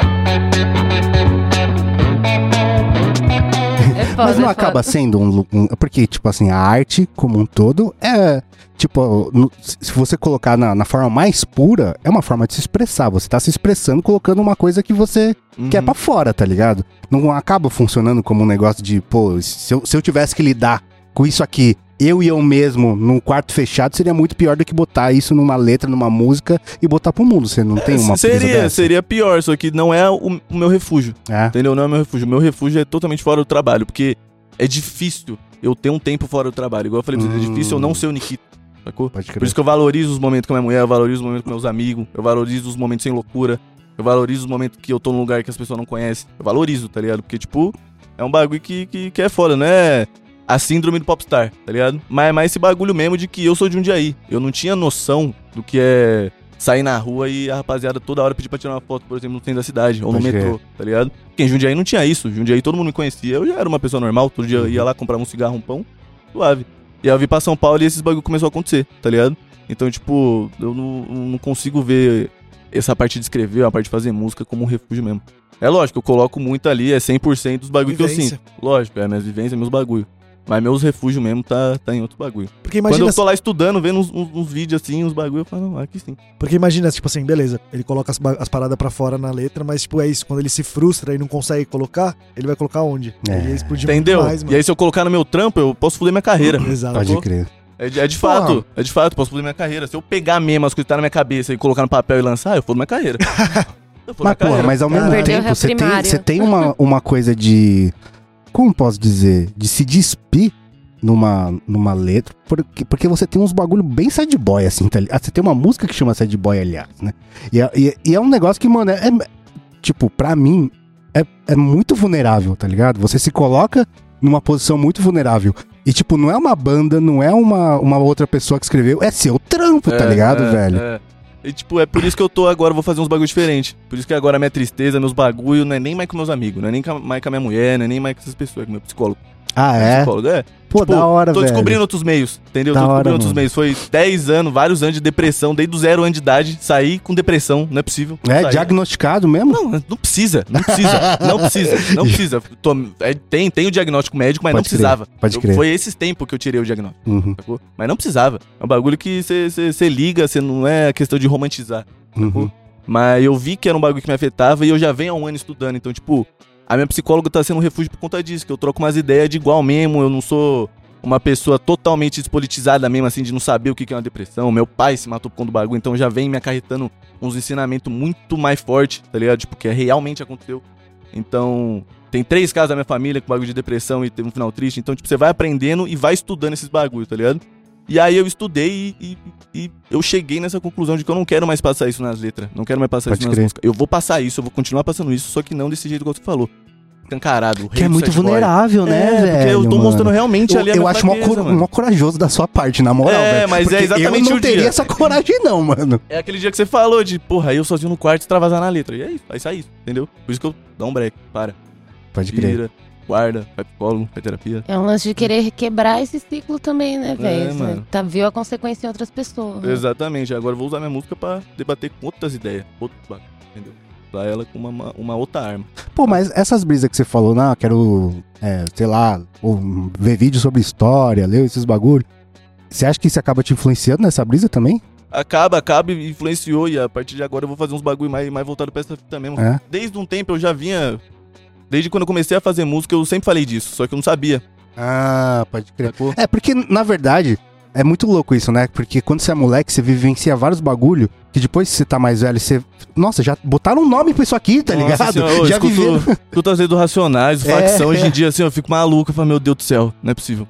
É foda, mas não é acaba foda. sendo um, lu- um... Porque, tipo assim, a arte como um todo é... Tipo, no- se você colocar na, na forma mais pura, é uma forma de se expressar. Você tá se expressando colocando uma coisa que você Uhum. quer pra fora, tá ligado? Não acaba funcionando como um negócio de, pô, se eu, se eu tivesse que lidar com isso aqui, eu e eu mesmo, num quarto fechado, seria muito pior do que botar isso numa letra, numa música e botar pro mundo. Você não tem uma brisa Seria, dessa? seria pior, só que não é o, o meu refúgio. É. Entendeu? Não é o meu refúgio. O meu refúgio é totalmente fora do trabalho, porque é difícil eu ter um tempo fora do trabalho. Igual eu falei pra vocês, é Hum. difícil eu não ser o Nikito, sacou? Pode crer. Por isso que eu valorizo os momentos com a minha mulher, eu valorizo os momentos com meus amigos, eu valorizo os momentos sem loucura, eu valorizo os momentos que eu tô num lugar que as pessoas não conhecem. Eu valorizo, tá ligado? Porque, tipo, é um bagulho que, que, que é foda, né? A síndrome do popstar, tá ligado? Mas é mais esse bagulho mesmo de que eu sou de Jundiaí. Eu não tinha noção do que é sair na rua e a rapaziada toda hora pedir pra tirar uma foto, por exemplo, no centro da cidade, ou no Pode metrô, tá ligado? Porque em Jundiaí não tinha isso. Jundiaí todo mundo me conhecia. Eu já era uma pessoa normal, todo dia eu ia lá comprar um cigarro, um pão, suave. E aí eu vim pra São Paulo e esses bagulho começou a acontecer, tá ligado? Então, tipo, eu não, não consigo ver essa parte de escrever, a parte de fazer música como um refúgio mesmo. É lógico, eu coloco muito ali, é cem por cento dos bagulho que eu Vivência. sinto. Lógico, é minhas vivências, meus bagulho. Mas meus refúgios mesmo tá, tá em outro bagulho. Porque Quando imagina, eu tô lá estudando, vendo uns, uns- uns vídeos assim, uns bagulho, eu falo, não, aqui sim. porque imagina, tipo assim, beleza, ele coloca as, ba- as paradas pra fora na letra, mas tipo, é isso, quando ele se frustra e não consegue colocar, ele vai colocar onde? É. Ele ia explodir Entendeu? muito mais, mano. E aí se eu colocar no meu trampo, eu posso fuder minha carreira. Exato. Pode sacou? crer. É de, é de fato, é de fato, posso fuder minha carreira. Se eu pegar mesmo as coisas que tá na minha cabeça e colocar no papel e lançar, eu fodo minha carreira. Eu fodo minha Mas, porra, carreira. mas ao mesmo Perdeu tempo, o você tem, primário. você tem uma, uma coisa de... Como posso dizer? De se despir numa, numa letra, porque, porque você tem uns bagulho bem sad boy, assim, tá ligado? Você tem uma música que chama sad boy, aliás, né? E é, e, e é um negócio que, mano, é, é- tipo, pra mim, é, é muito vulnerável, tá ligado? Você se coloca numa posição muito vulnerável. E, tipo, não é uma banda, não é uma, uma outra pessoa que escreveu, é seu trampo, tá É, ligado, é, velho? é. E tipo, é por isso que eu tô agora, vou fazer uns bagulho diferentes. Por isso que agora a minha tristeza, meus bagulho, não é nem mais com meus amigos, não é nem com a- mais com a minha mulher, não é nem mais com essas pessoas, é com meu psicólogo. Ah, Meu é? Psicólogo, é. Pô, Tipo, da hora, Tô velho. descobrindo outros meios, entendeu? Da Tô hora, descobrindo outros mano. meios. Foi dez anos, vários anos de depressão, desde o zero ano de idade, saí com depressão, não é possível. É Saí. diagnosticado mesmo? Não, não precisa, não precisa, não precisa, não precisa. Tô- é, tem, tem o diagnóstico médico, mas Pode não crer, precisava. pode Eu- crer. Foi esses tempos que eu tirei o diagnóstico, Uhum, sacou? Mas não precisava. É um bagulho que você liga, você não é questão de romantizar. uhum. Mas eu vi que era um bagulho que me afetava e eu já venho há um ano estudando. Então, tipo, a minha psicóloga tá sendo um refúgio por conta disso, que eu troco umas ideias de igual mesmo, eu não sou uma pessoa totalmente despolitizada mesmo, assim, de não saber o que que é uma depressão. Meu pai se matou por conta do bagulho, então já vem me acarretando uns ensinamentos muito mais fortes, tá ligado? Tipo, que realmente aconteceu. Então, tem três casos da minha família com bagulho de depressão e teve um final triste. Então, tipo, você vai aprendendo e vai estudando esses bagulhos, tá ligado? E aí eu estudei e, e- e eu cheguei nessa conclusão de que eu não quero mais passar isso nas letras. Não quero mais passar Pode isso nas crer. músicas. Eu vou passar isso, eu vou continuar passando isso, só que não desse jeito que você falou. Escancarado, o rei Que é do muito sad boy. vulnerável, né, É, velho? porque eu tô mano? mostrando realmente Eu, ali a eu minha acho mó, fraqueza, cor- mano. mó corajoso da sua parte, na moral, É, velho. mas é Porque exatamente eu não o teria dia. essa coragem, não, mano. É aquele dia que você falou de, porra, eu sozinho no quarto extravasar na letra. E é isso, vai sair isso, entendeu? Por isso que eu dou um break, para, Pode crer. tira, guarda, vai pro psicólogo, vai terapia. É um lance de querer quebrar esse ciclo também, né, velho? Você mano. tá, viu a consequência em outras pessoas. né? Exatamente, agora eu vou usar minha música pra debater com outras ideias, outros bagulho, entendeu? Usar ela com uma, uma outra arma. Pô, mas essas brisas que você falou, não, quero, é, sei lá, ou ver vídeo sobre história, ler esses bagulho. Você acha que isso acaba te influenciando nessa brisa também? Acaba, acaba e influenciou, e a partir de agora eu vou fazer uns bagulho mais, mais voltado pra essa fita mesmo. É? Desde um tempo eu já vinha. Desde quando eu comecei a fazer música, eu sempre falei disso, só que eu não sabia. Ah, pode crer. Sacou? É, porque, na verdade, é muito louco isso, né? Porque quando você é moleque, você vivencia vários bagulho, que depois que você tá mais velho, você... Nossa, já botaram um nome pra isso aqui, tá Nossa ligado? senhora, eu já escuto, viveram... escuto as redes do Racionais, do É, Facção, hoje é. em dia, assim, eu fico maluco, eu falo, meu Deus do céu, não é possível.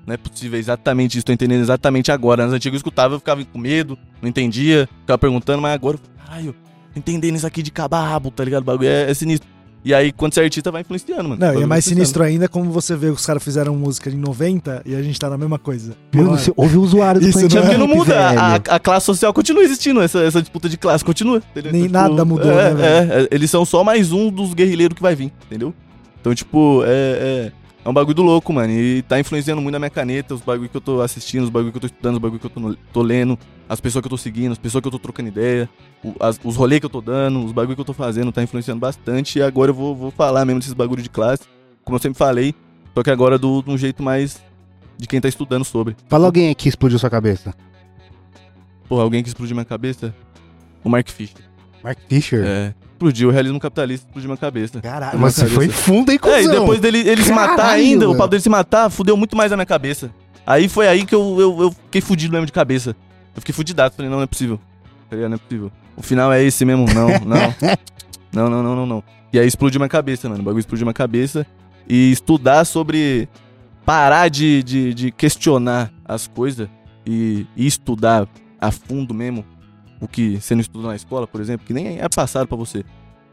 Não é possível, é exatamente isso, tô entendendo exatamente agora. Nas antigas eu escutava, eu ficava com medo, não entendia, ficava perguntando, mas agora, caralho, entendendo isso aqui de cabo a rabo, tá ligado? O bagulho é, é sinistro. E aí, quando você é artista, vai influenciando, mano. Não, e é mais influenciando. sinistro ainda como você vê que os caras fizeram música em noventa e a gente tá na mesma coisa. Mano, Porra. você ouve o usuário do Isso Planet não é- Porque não Ramp, muda, a, velho. a classe social continua existindo, essa, essa disputa de classe continua. Entendeu? Nem nada mudou, é, né, velho? É, é, eles são só mais um dos guerrilheiros que vai vir, entendeu? Então, tipo, é, é, é um bagulho do louco, mano. E tá influenciando muito na minha caneta, os bagulho que eu tô assistindo, os bagulho que eu tô estudando, os bagulho que eu tô, no- tô lendo, as pessoas que eu tô seguindo, as pessoas que eu tô trocando ideia, o- as- os rolês que eu tô dando, os bagulho que eu tô fazendo, tá influenciando bastante. E agora eu vou, vou falar mesmo desses bagulho de classe, como eu sempre falei, só que agora do- de um jeito mais de quem tá estudando sobre. Fala alguém aqui que explodiu sua cabeça. Porra, alguém que explodiu minha cabeça? O Mark Fisher. Mark Fisher. É. Explodiu, o realismo capitalista explodiu minha cabeça. Caralho, Na mas você cabeça. foi fundo, hein, cuzão? É, e depois dele ele se matar Caralho, ainda, o mano. papo dele se matar, fudeu muito mais a minha cabeça. Aí foi aí que eu, eu, eu fiquei fudido mesmo de cabeça. Eu fiquei fudidaço, falei, não, não é possível. Tá ligado? Não é possível. O final é esse mesmo, não, não. Não, não, não, não, não. E aí explodiu minha cabeça, mano. O bagulho explodiu minha cabeça. E estudar sobre... Parar de, de, de questionar as coisas e, e estudar a fundo mesmo o que você não estudou na escola, por exemplo, que nem é passado pra você.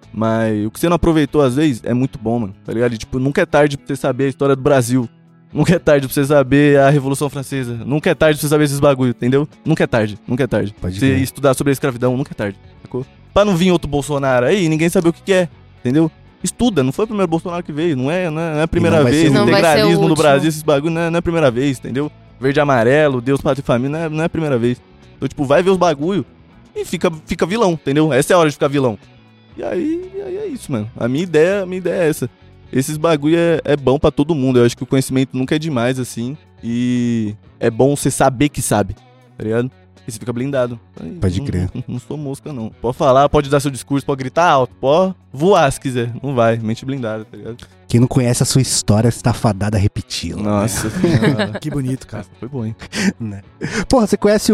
Mas o que você não aproveitou às vezes é muito bom, mano, tá ligado? E, tipo, nunca é tarde pra você saber a história do Brasil. Nunca é tarde pra você saber a Revolução Francesa. Nunca é tarde pra você saber esses bagulho, entendeu? Nunca é tarde, nunca é tarde. Pode Você crer. estudar sobre a escravidão, nunca é tarde, sacou? Pra não vir outro Bolsonaro aí, ninguém saber o que, que é, entendeu? Estuda, não foi o primeiro Bolsonaro que veio, não é, não é, não é a primeira não vai vez. ser O o- Não vai ser o integralismo do último. Brasil, esses bagulho, não é, não é a primeira vez, entendeu? Verde e amarelo, Deus, pátria e família, não é, não é a primeira vez. Então, tipo, vai ver os bagulho e fica, fica vilão, entendeu? Essa é a hora de ficar vilão. E aí, e aí é isso, mano. A minha ideia, a minha ideia é essa. Esses bagulho é, é bom pra todo mundo. Eu acho que o conhecimento nunca é demais, assim. E é bom você saber que sabe, tá ligado? E você fica blindado. Aí, Pode não- crer. Não, não sou mosca, não. Pode falar, pode dar seu discurso, pode gritar alto, pode voar se quiser. Não vai, mente blindada, tá ligado? Quem não conhece a sua história está fadada a repeti-la. Nossa senhora. Que bonito, cara. Essa foi bom, hein? Né? Porra, você conhece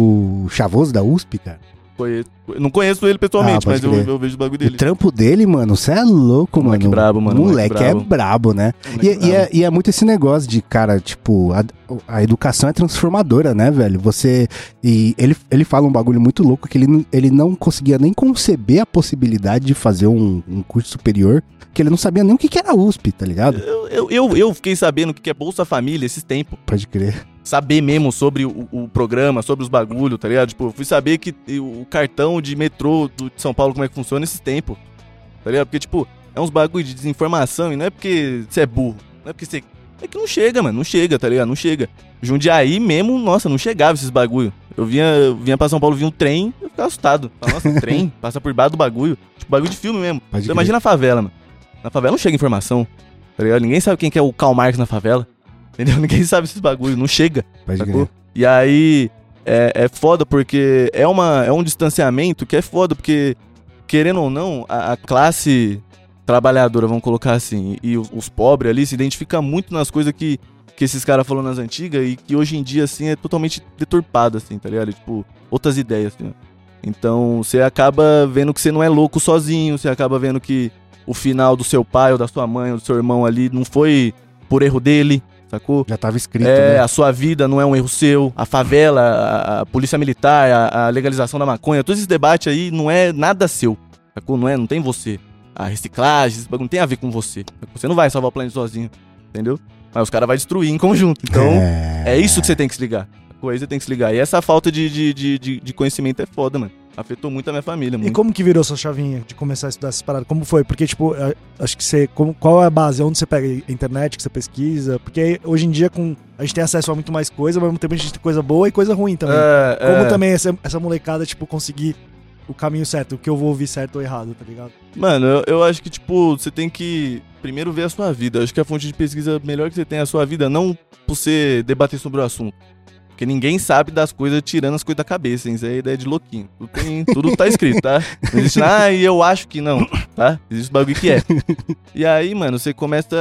o Chavoso da U S P, cara? Conheço. Não conheço ele pessoalmente, Ah, pode mas eu, crer. eu vejo o bagulho O dele. trampo dele, mano, você é louco, Moleque mano. brabo, mano, O moleque, moleque é brabo. brabo, né? Moleque E, e brabo. é, e é muito esse negócio de, cara, tipo, a, a educação é transformadora, né, velho? Você. E ele, ele fala um bagulho muito louco que ele, não- ele não conseguia nem conceber a possibilidade de fazer um, um curso superior, que ele não sabia nem o que, que era U S P, tá ligado? Eu, eu, eu, eu fiquei sabendo o que é Bolsa Família esses tempos. Pode crer. Saber mesmo sobre o, o programa, sobre os bagulho, tá ligado? Tipo, eu fui saber que o cartão de metrô do, de São Paulo, como é que funciona esses tempos. Tá ligado? Porque, tipo, é uns bagulho de desinformação e não é porque você é burro. Não é porque você... É que não chega, mano. Não chega, tá ligado? Não chega. Jundiaí mesmo, nossa, não chegava esses bagulho. Eu vinha, eu vinha pra São Paulo, vinha um trem, eu ficava assustado. Falava, nossa, trem? Passa por baixo do bagulho. Tipo, bagulho de filme mesmo. Pode Você crer. imagina a favela, mano. Na favela não chega informação, tá ligado? Ninguém sabe quem que é o Karl Marx na favela. Entendeu? Ninguém sabe esses bagulho, não chega. Pode Sacou? crer. E aí é, é foda porque é, uma, é um distanciamento que é foda, porque, querendo ou não, a, a classe trabalhadora, vamos colocar assim, e, os, os pobres ali se identificam muito nas coisas que, que esses caras falaram nas antigas e que hoje em dia, assim, é totalmente deturpado, assim, tá ligado? Tipo, outras ideias, assim, ó. Então, você acaba vendo que você não é louco sozinho, você acaba vendo que o final do seu pai ou da sua mãe ou do seu irmão ali não foi por erro dele, sacou? Já tava escrito, É, né? a sua vida não é um erro seu. A favela, a, a polícia militar, a, a legalização da maconha, todos esses debates aí não é nada seu. Sacou? Não é, não tem você. A reciclagem, esse bagulho não tem a ver com você. Sacou? Você não vai salvar o planeta sozinho, entendeu? Mas os caras vão destruir em conjunto. Então, é... É... isso que você tem que se ligar. Sacou? Aí você tem que se ligar. E essa falta de, de, de, de, de conhecimento é foda, mano. Afetou muito a minha família, E muito. como que virou sua chavinha de começar a estudar essas paradas? Como foi? Porque, tipo, eu acho que você. Como, qual é a base? Onde você pega a internet, que você pesquisa? Porque hoje em dia com, a gente tem acesso a muito mais coisa, mas ao mesmo tempo a gente tem coisa boa e coisa ruim também. É, Como é. também essa, essa molecada, tipo, conseguir o caminho certo, o que eu vou ouvir certo ou errado, tá ligado? Mano, eu, eu acho que, tipo, você tem que primeiro ver a sua vida. Eu acho que a fonte de pesquisa melhor que você tem é a sua vida, não por você debater sobre o assunto. Porque ninguém sabe das coisas tirando as coisas da cabeça, hein? Isso é ideia de louquinho. Tudo, tem, tudo tá escrito, tá? Não existe, ah, e eu acho que não, tá? Existe o bagulho que é. E aí, mano, você começa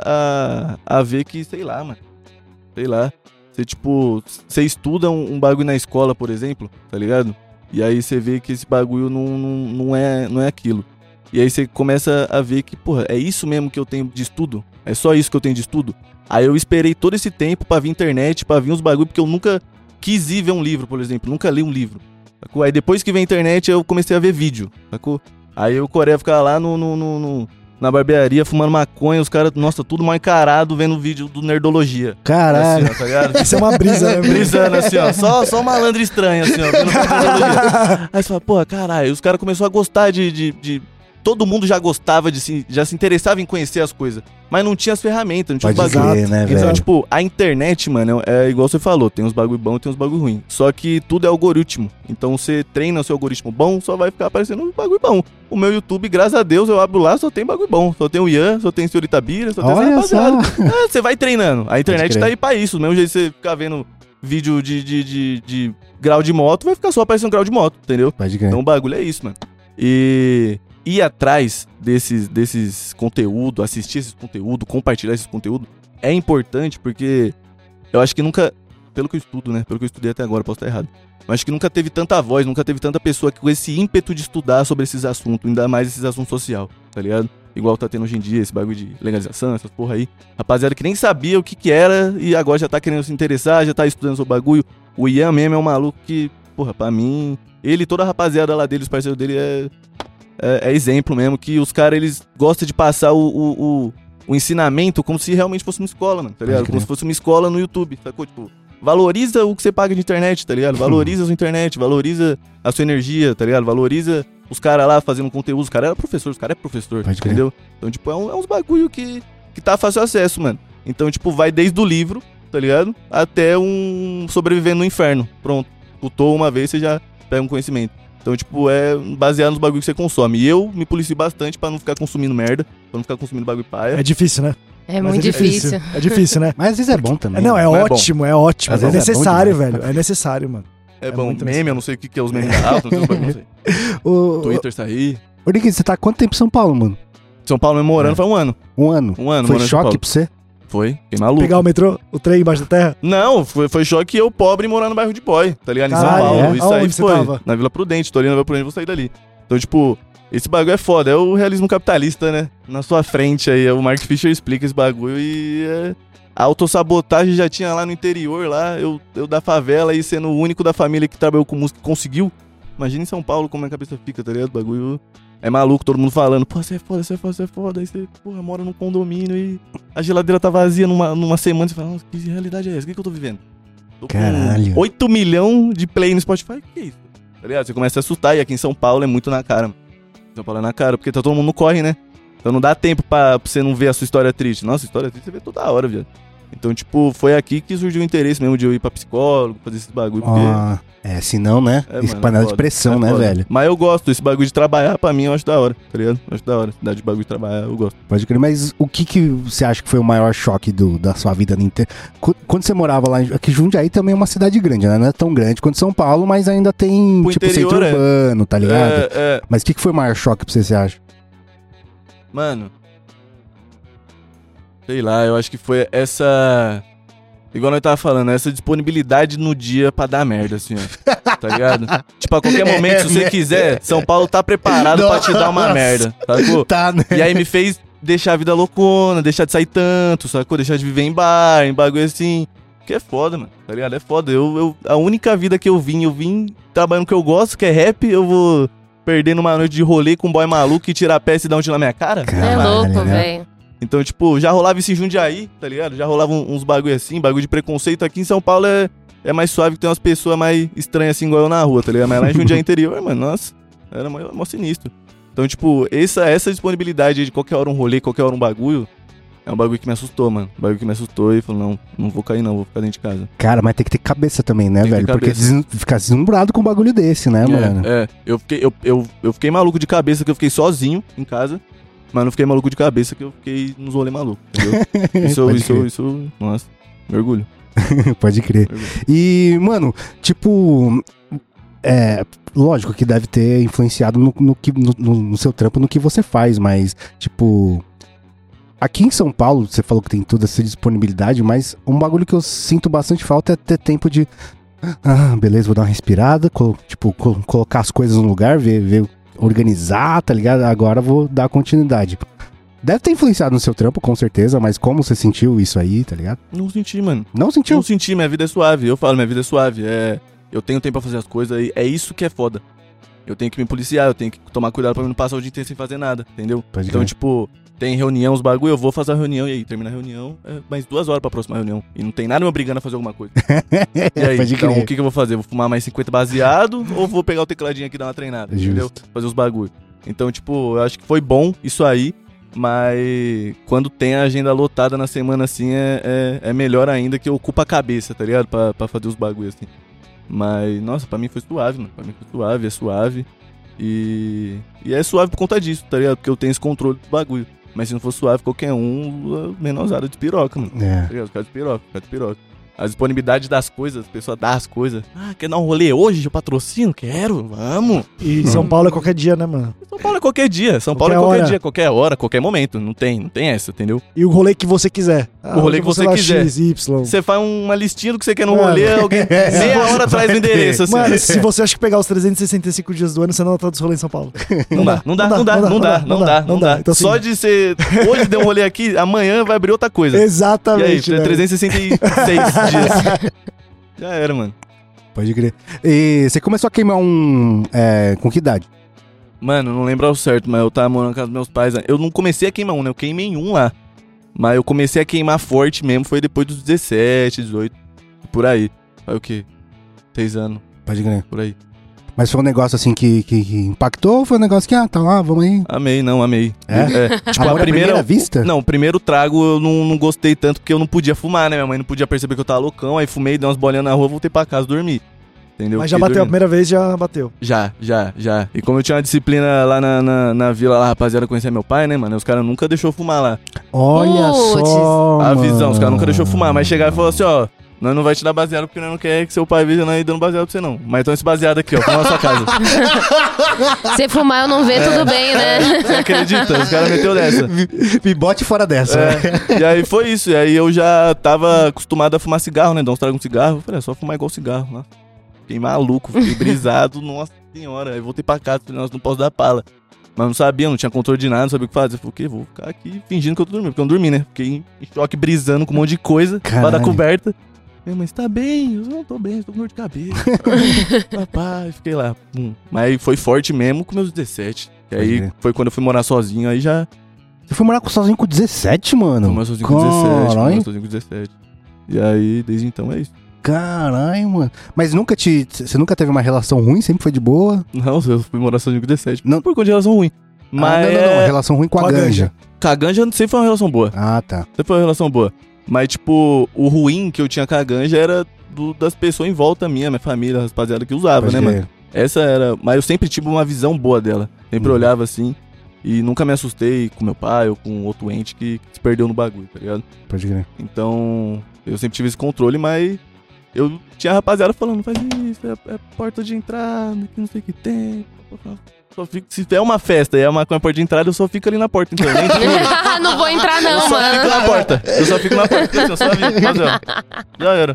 a, a, a ver que, sei lá, mano. Sei lá. Você, tipo, você estuda um, um bagulho na escola, por exemplo, tá ligado? E aí você vê que esse bagulho não, não, não, é, não é aquilo. E aí você começa a ver que, porra, é isso mesmo que eu tenho de estudo? É só isso que eu tenho de estudo? Aí eu esperei todo esse tempo pra vir internet, pra vir uns bagulho, porque eu nunca quis ir ver um livro, por exemplo. Nunca li um livro. Sacou? Aí depois que veio a internet, eu comecei a ver vídeo, sacou? Aí o Coreia ficava lá no, no, no, no, na barbearia, fumando maconha, os caras, nossa, tudo mal encarado, vendo vídeo do Nerdologia. Caralho. Assim, ó, tá ligado? Isso é uma brisa, né? Brisando assim, ó. Só, só malandro estranho, assim, ó. Vendo Nerdologia. Aí você fala, porra, caralho. Os caras começaram a gostar de... de, de... Todo mundo já gostava de se... Já se interessava em conhecer as coisas. Mas não tinha as ferramentas, não tinha Pode os bagulho. crer, né, Então, velho? tipo, a internet, mano, é igual você falou. Tem uns bagulho bom e tem uns bagulho ruim. Só que tudo é algoritmo. Então você treina o seu algoritmo bom, só vai ficar aparecendo um bagulho bom. O meu YouTube, graças a Deus, eu abro lá, só tem bagulho bom. Só tem o Ian, só tem o Senhorita Bira, só tem Olha essa rapaziada. só. É, você vai treinando. A internet crer. tá aí pra isso. Do mesmo jeito que você ficar vendo vídeo de, de, de, de grau de moto, vai ficar só aparecendo grau de moto, entendeu? Pode crer. Então o bagulho é isso, mano. E ir atrás desses, desses conteúdos, assistir esses conteúdos, compartilhar esses conteúdos, é importante porque eu acho que nunca, pelo que eu estudo, né? Pelo que eu estudei até agora, posso estar errado. Mas acho que nunca teve tanta voz, nunca teve tanta pessoa com esse ímpeto de estudar sobre esses assuntos, ainda mais esses assuntos social, tá ligado? Igual tá tendo hoje em dia, esse bagulho de legalização, essas porra aí. Rapaziada que nem sabia o que que era e agora já tá querendo se interessar, já tá estudando sobre o bagulho. O Ian mesmo é um maluco que, porra, pra mim, ele e toda a rapaziada lá dele, os parceiros dele, é, é, é exemplo mesmo, que os caras, eles gostam de passar o, o, o, o ensinamento como se realmente fosse uma escola, mano, tá ligado? Como se fosse uma escola no YouTube, sacou? Tipo, valoriza o que você paga de internet, tá ligado? Valoriza a sua internet, valoriza a sua energia, tá ligado? Valoriza os caras lá fazendo conteúdo. Os caras eram professores, os caras é professor, Pode crer. entendeu? Então, tipo, é, um, é uns bagulho que, que tá fácil acesso, mano. Então, tipo, vai desde o livro, tá ligado? Até um sobrevivendo no inferno. Pronto. Escutou uma vez, você já pega um conhecimento. Então, tipo, é baseado nos bagulhos que você consome. E eu me policio bastante pra não ficar consumindo merda, pra não ficar consumindo bagulho paia. É difícil, né? É Mas muito difícil. É difícil, né? Mas às vezes é bom também. Não, é Mas é bom. ótimo, é ótimo. Às É vezes é bom necessário, demais. velho. É necessário, mano. É, É bom, muito meme, eu não sei o que, que é os memes da alta, não sei os bagulhos, não sei. Ô, Twitter sair. ô, Nick, você tá há quanto tempo em São Paulo, mano? São Paulo mesmo morando É. foi um ano. Um ano? Um ano Foi morando em São choque Paulo. pra você? Foi, fiquei maluco. Pegar o metrô, o trem embaixo da terra. Não, foi, foi choque eu pobre morar no bairro de Boy, tá ligado? Em São Caralho, Paulo. é? Isso aí Aonde você foi. tava? Na Vila Prudente, tô ali na Vila Prudente, vou sair dali. Então, tipo, esse bagulho é foda, é o realismo capitalista, né? Na sua frente aí, o Mark Fisher explica esse bagulho e é... a autossabotagem já tinha lá no interior, lá, eu, eu da favela e sendo o único da família que trabalhou com música, conseguiu. Imagina em São Paulo como a cabeça fica, tá ligado? O bagulho é maluco, todo mundo falando, pô, você é foda, você é foda, você é foda. Aí você, porra, mora num condomínio e a geladeira tá vazia numa, numa semana. Você fala, nossa, que realidade é essa? O que, que eu tô vivendo? Tô com Caralho. oito milhões de play no Spotify, o que é isso? Tá ligado? Você começa a assustar e aqui em São Paulo é muito na cara, mano. São Paulo é na cara, porque tá todo mundo no corre, né? Então não dá tempo pra, pra você não ver a sua história triste. Nossa, história triste você vê toda hora, viado. Então, tipo, foi aqui que surgiu o interesse mesmo de eu ir pra psicólogo, fazer esse bagulho, porque... Ah, é, se não, né? É, Isso mano, panela é de foda, pressão, é né, foda. velho? Mas eu gosto, esse bagulho de trabalhar, pra mim, eu acho da hora, tá ligado? Eu acho da hora. Dar de bagulho de trabalhar, eu gosto. Pode crer, mas o que que você acha que foi o maior choque do, da sua vida no inter... Qu- Quando você morava lá, em... aqui Jundiaí também é uma cidade grande, né? Não é tão grande quanto São Paulo, mas ainda tem, Pro tipo, interior, centro é. urbano, tá ligado? É, é... Mas o que que foi o maior choque pra você, você acha? Mano... Sei lá, eu acho que foi essa... Igual nós tava falando, essa disponibilidade no dia pra dar merda, assim, ó. Tá ligado? Tipo, a qualquer momento, se você quiser, São Paulo tá preparado pra te dar uma Nossa. merda, sacou? Tá, né? E aí me fez deixar a vida loucona, deixar de sair tanto, sacou? Deixar de viver em bar, em bagulho assim. Que é foda, mano, tá ligado? É foda. Eu, eu, a única vida que eu vim, eu vim trabalhando que eu gosto, que é rap, eu vou perder numa noite de rolê com um boy maluco e tirar a peça e dar um tiro na minha cara? É Caralho, louco, né? velho. Então, tipo, já rolava isso em Jundiaí, tá ligado? Já rolava um- uns bagulho assim, bagulho de preconceito. Aqui em São Paulo é, é mais suave, que tem umas pessoas mais estranhas assim, igual eu na rua, tá ligado? Mas lá em Jundiaí interior, mano, nossa, era mó, mó sinistro. Então, tipo, essa, essa disponibilidade de qualquer hora um rolê, qualquer hora um bagulho, é um bagulho que me assustou, mano. Um bagulho que me assustou e falou, não, não vou cair não, vou ficar dentro de casa. Cara, mas tem que ter cabeça também, né, Tem que ter velho? Porque cabeça. des... ficar deslumbrado com um bagulho desse, né, mano? É, é. Eu, fiquei, eu, eu, eu fiquei maluco de cabeça que eu fiquei sozinho em casa, mas não fiquei maluco de cabeça que eu fiquei nos rolê maluco, entendeu? Isso, Pode isso, crer. isso, nossa, me orgulho. Pode crer. me orgulho. E, mano, tipo, é, lógico que deve ter influenciado no, no, que- no- no- no seu trampo, no que você faz, mas, tipo, aqui em São Paulo, você falou que tem toda essa disponibilidade, mas um bagulho que eu sinto bastante falta é ter tempo de, ah, beleza, vou dar uma respirada, colo- tipo, co- colocar as coisas no lugar, ver, ver organizar, tá ligado? Agora eu vou dar continuidade. Deve ter influenciado no seu trampo, com certeza, mas como você sentiu isso aí, tá ligado? Não senti, mano. Não sentiu? Não senti, minha vida é suave. Eu falo, minha vida é suave. É... Eu tenho tempo pra fazer as coisas e é isso que é foda. Eu tenho que me policiar, eu tenho que tomar cuidado pra não passar o dia inteiro sem fazer nada, entendeu? Pode Então, crer. tipo, tem reunião, os bagulho, eu vou fazer a reunião e aí termina a reunião, é mais duas horas pra próxima reunião. E não tem nada me obrigando a fazer alguma coisa. E aí, Pode então, crer. o que, que eu vou fazer? Vou fumar mais cinquenta baseado ou vou pegar o tecladinho aqui e dar uma treinada, Justo. entendeu? Fazer os bagulho. Então, tipo, eu acho que foi bom isso aí, mas quando tem a agenda lotada na semana assim, é, é, é melhor ainda que ocupa a cabeça, tá ligado? Pra, pra fazer os bagulhos assim. Mas, nossa, pra mim foi suave, mano. Pra mim foi suave, é suave. E, e é suave por conta disso, tá ligado? Porque eu tenho esse controle do bagulho. Mas se não for suave, qualquer um, menosada de piroca, mano. É. Tá ligado? Os caras de piroca, os caras de piroca. A disponibilidade das coisas, a pessoa dá as coisas. Ah, quer dar um rolê hoje? Eu patrocino? Quero, vamos. E São Paulo é qualquer dia, né, mano? São Paulo é qualquer dia. São Paulo Qualquer é qualquer hora. dia, qualquer hora, qualquer momento. Não tem, não tem essa, entendeu? E o rolê que você quiser. Ah, O rolê hoje que eu vou, você sei lá, quiser. X, Y. Você faz uma listinha do que você quer no Mano. rolê, alguém meia hora atrás do endereço, assim. Mano, se você acha que pegar os trezentos e sessenta e cinco dias do ano, você não tá dos rolês em São Paulo. Não dá, não dá, não dá, não dá, não dá, não dá. Então, assim, Só de ser. Hoje deu um rolê aqui, amanhã vai abrir outra coisa. E aí, exatamente, velho. trezentos e sessenta e seis dias. Já era, mano. Pode crer. E você começou a queimar um... É, com que idade? Mano, não lembro ao certo, mas eu tava morando na casa dos meus pais. Eu não comecei a queimar um, né? Eu queimei um lá. Mas eu comecei a queimar forte mesmo, foi depois dos dezessete, dezoito. Por aí. Foi o quê? Seis anos, Pode crer. por aí. Mas foi um negócio assim que, que, que impactou ou foi um negócio que, ah, tá lá, vamos aí? Amei, não, amei. É? Tipo, Amor a à primeira... primeira vista? Não, o primeiro trago eu não, não gostei tanto porque eu não podia fumar, né? Minha mãe não podia perceber que eu tava loucão. Aí fumei, dei umas bolinhas na rua, voltei pra casa dormir. Entendeu? Mas já Fiquei bateu a dormindo. primeira vez, já bateu. Já, já, já. E como eu tinha uma disciplina lá na, na, na vila, lá, a rapaziada conhecia meu pai, né, mano? Os caras nunca deixou fumar lá. Olha Puts. só, A visão, mano. os caras nunca deixou fumar. Mas chegaram e falaram assim, ó, nós não vai te dar baseado porque nós não quer que seu pai veja nós dando baseado pra você, não. Mas então esse baseado aqui, ó, fuma na sua casa. Se fumar eu não ver, tudo bem, né? Você acredita? Os caras meteu dessa. Me bote fora dessa. né? É. E aí foi isso. E aí eu já tava acostumado a fumar cigarro, né? Dar uns tragos um cigarro. Eu falei, é só fumar igual cigarro lá. Fiquei maluco, fiquei brisado, nossa senhora. Aí voltei pra casa, falei, nossa, não posso dar pala. Mas não sabia, não tinha controle de nada, não sabia o que fazer. Eu falei, o quê? Vou ficar aqui fingindo que eu tô dormindo, porque eu não dormi, né? Fiquei em choque, brisando com um monte de coisa, lá da Caralho. coberta. Minha mãe, você tá bem? Eu não tô bem, eu tô com dor de cabeça. Rapaz, fiquei lá. Hum. Mas foi forte mesmo com meus dezessete. E Pode aí crer. foi quando eu fui morar sozinho, aí já... Você foi morar sozinho com dezessete, mano? Fui morar sozinho com dezessete, fui morar Caralho. sozinho com dezessete. E aí, desde então, é isso. Caralho, mano. Mas nunca te... Você nunca teve uma relação ruim? Sempre foi de boa? Não, eu fui morar sozinho com dezessete. Não. Não por conta de relação ruim. Mas ah, não, não, não. Uma é... relação ruim com, Com a a ganja. ganja. com a ganja sempre foi uma relação boa. Ah, tá. Sempre foi uma relação boa. Mas, tipo, o ruim que eu tinha com a ganja era do- das pessoas em volta minha, minha família, a rapaziada que usava, Pode né, crer. mano? Essa era... Mas eu sempre tive uma visão boa dela. Sempre Uhum. olhava assim e nunca me assustei com meu pai ou com outro ente que, que se perdeu no bagulho, tá ligado? Pode crer. Então, eu sempre tive esse controle, mas eu tinha rapaziada falando, faz isso, é, é porta de entrada, que não sei o que tem. Só fico, se é uma festa e é uma, uma porta de entrada, eu só fico ali na porta, então eu nem entro. Não vou entrar Eu não, só fico mano. na porta. Eu só fico na porta. Eu só vi, mas, ó, já era.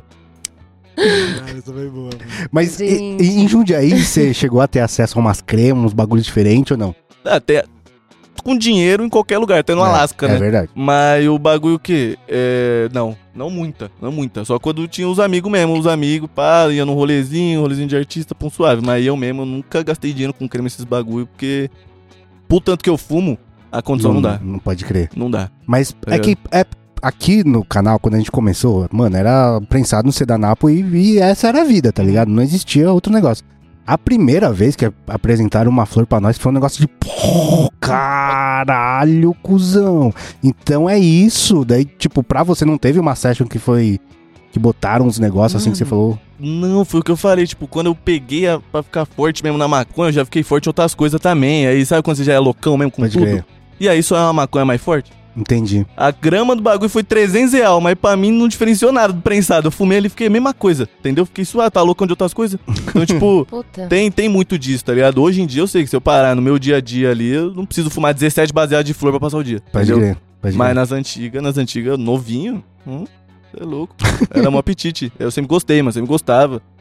Cara, isso foi boa. mano. Mas e, Gente. e em Jundiaí, você chegou a ter acesso a umas cremas, uns bagulhos diferentes ou não? Até com dinheiro em qualquer lugar, até no É, Alasca, É né? verdade. Mas o bagulho que é, não, não muita, não muita. Só quando tinha os amigos mesmo, os amigos, pá, ia num rolezinho, rolezinho de artista, pão suave. Mas eu mesmo eu nunca gastei dinheiro com creme esses bagulho, porque por tanto que eu fumo, a condição não, dá. Não pode crer. Não dá. Mas Tá é que é, aqui no canal, quando a gente começou, mano, era prensado no Sedanapo e, e essa era a vida, tá ligado? Não existia outro negócio. A primeira vez que apresentaram uma flor pra nós foi um negócio de pô, caralho, cuzão. Então é isso. Daí, tipo, pra você não teve uma session que foi. Que botaram uns negócios assim que você falou. Não, foi o que eu falei, tipo, quando eu peguei a, pra ficar forte mesmo na maconha, eu já fiquei forte em outras coisas também. Aí sabe quando você já é loucão mesmo com Pode tudo? crer. E aí só é uma maconha mais forte? Entendi. A grama do bagulho foi trezentos reais, mas pra mim não diferenciou nada do prensado. Eu fumei ali e fiquei a mesma coisa, entendeu? Fiquei suave, tá louco de outras coisas. Então, tipo, Puta. tem, tem muito disso, tá ligado? Hoje em dia eu sei que se eu parar no meu dia a dia ali, eu não preciso fumar dezessete baseados de flor pra passar o dia. Pode entendeu? crer. Pode Mas crer. nas antigas, nas antigas, novinho, hum, você é louco. Era um apetite. Eu sempre gostei, mas sempre gostava.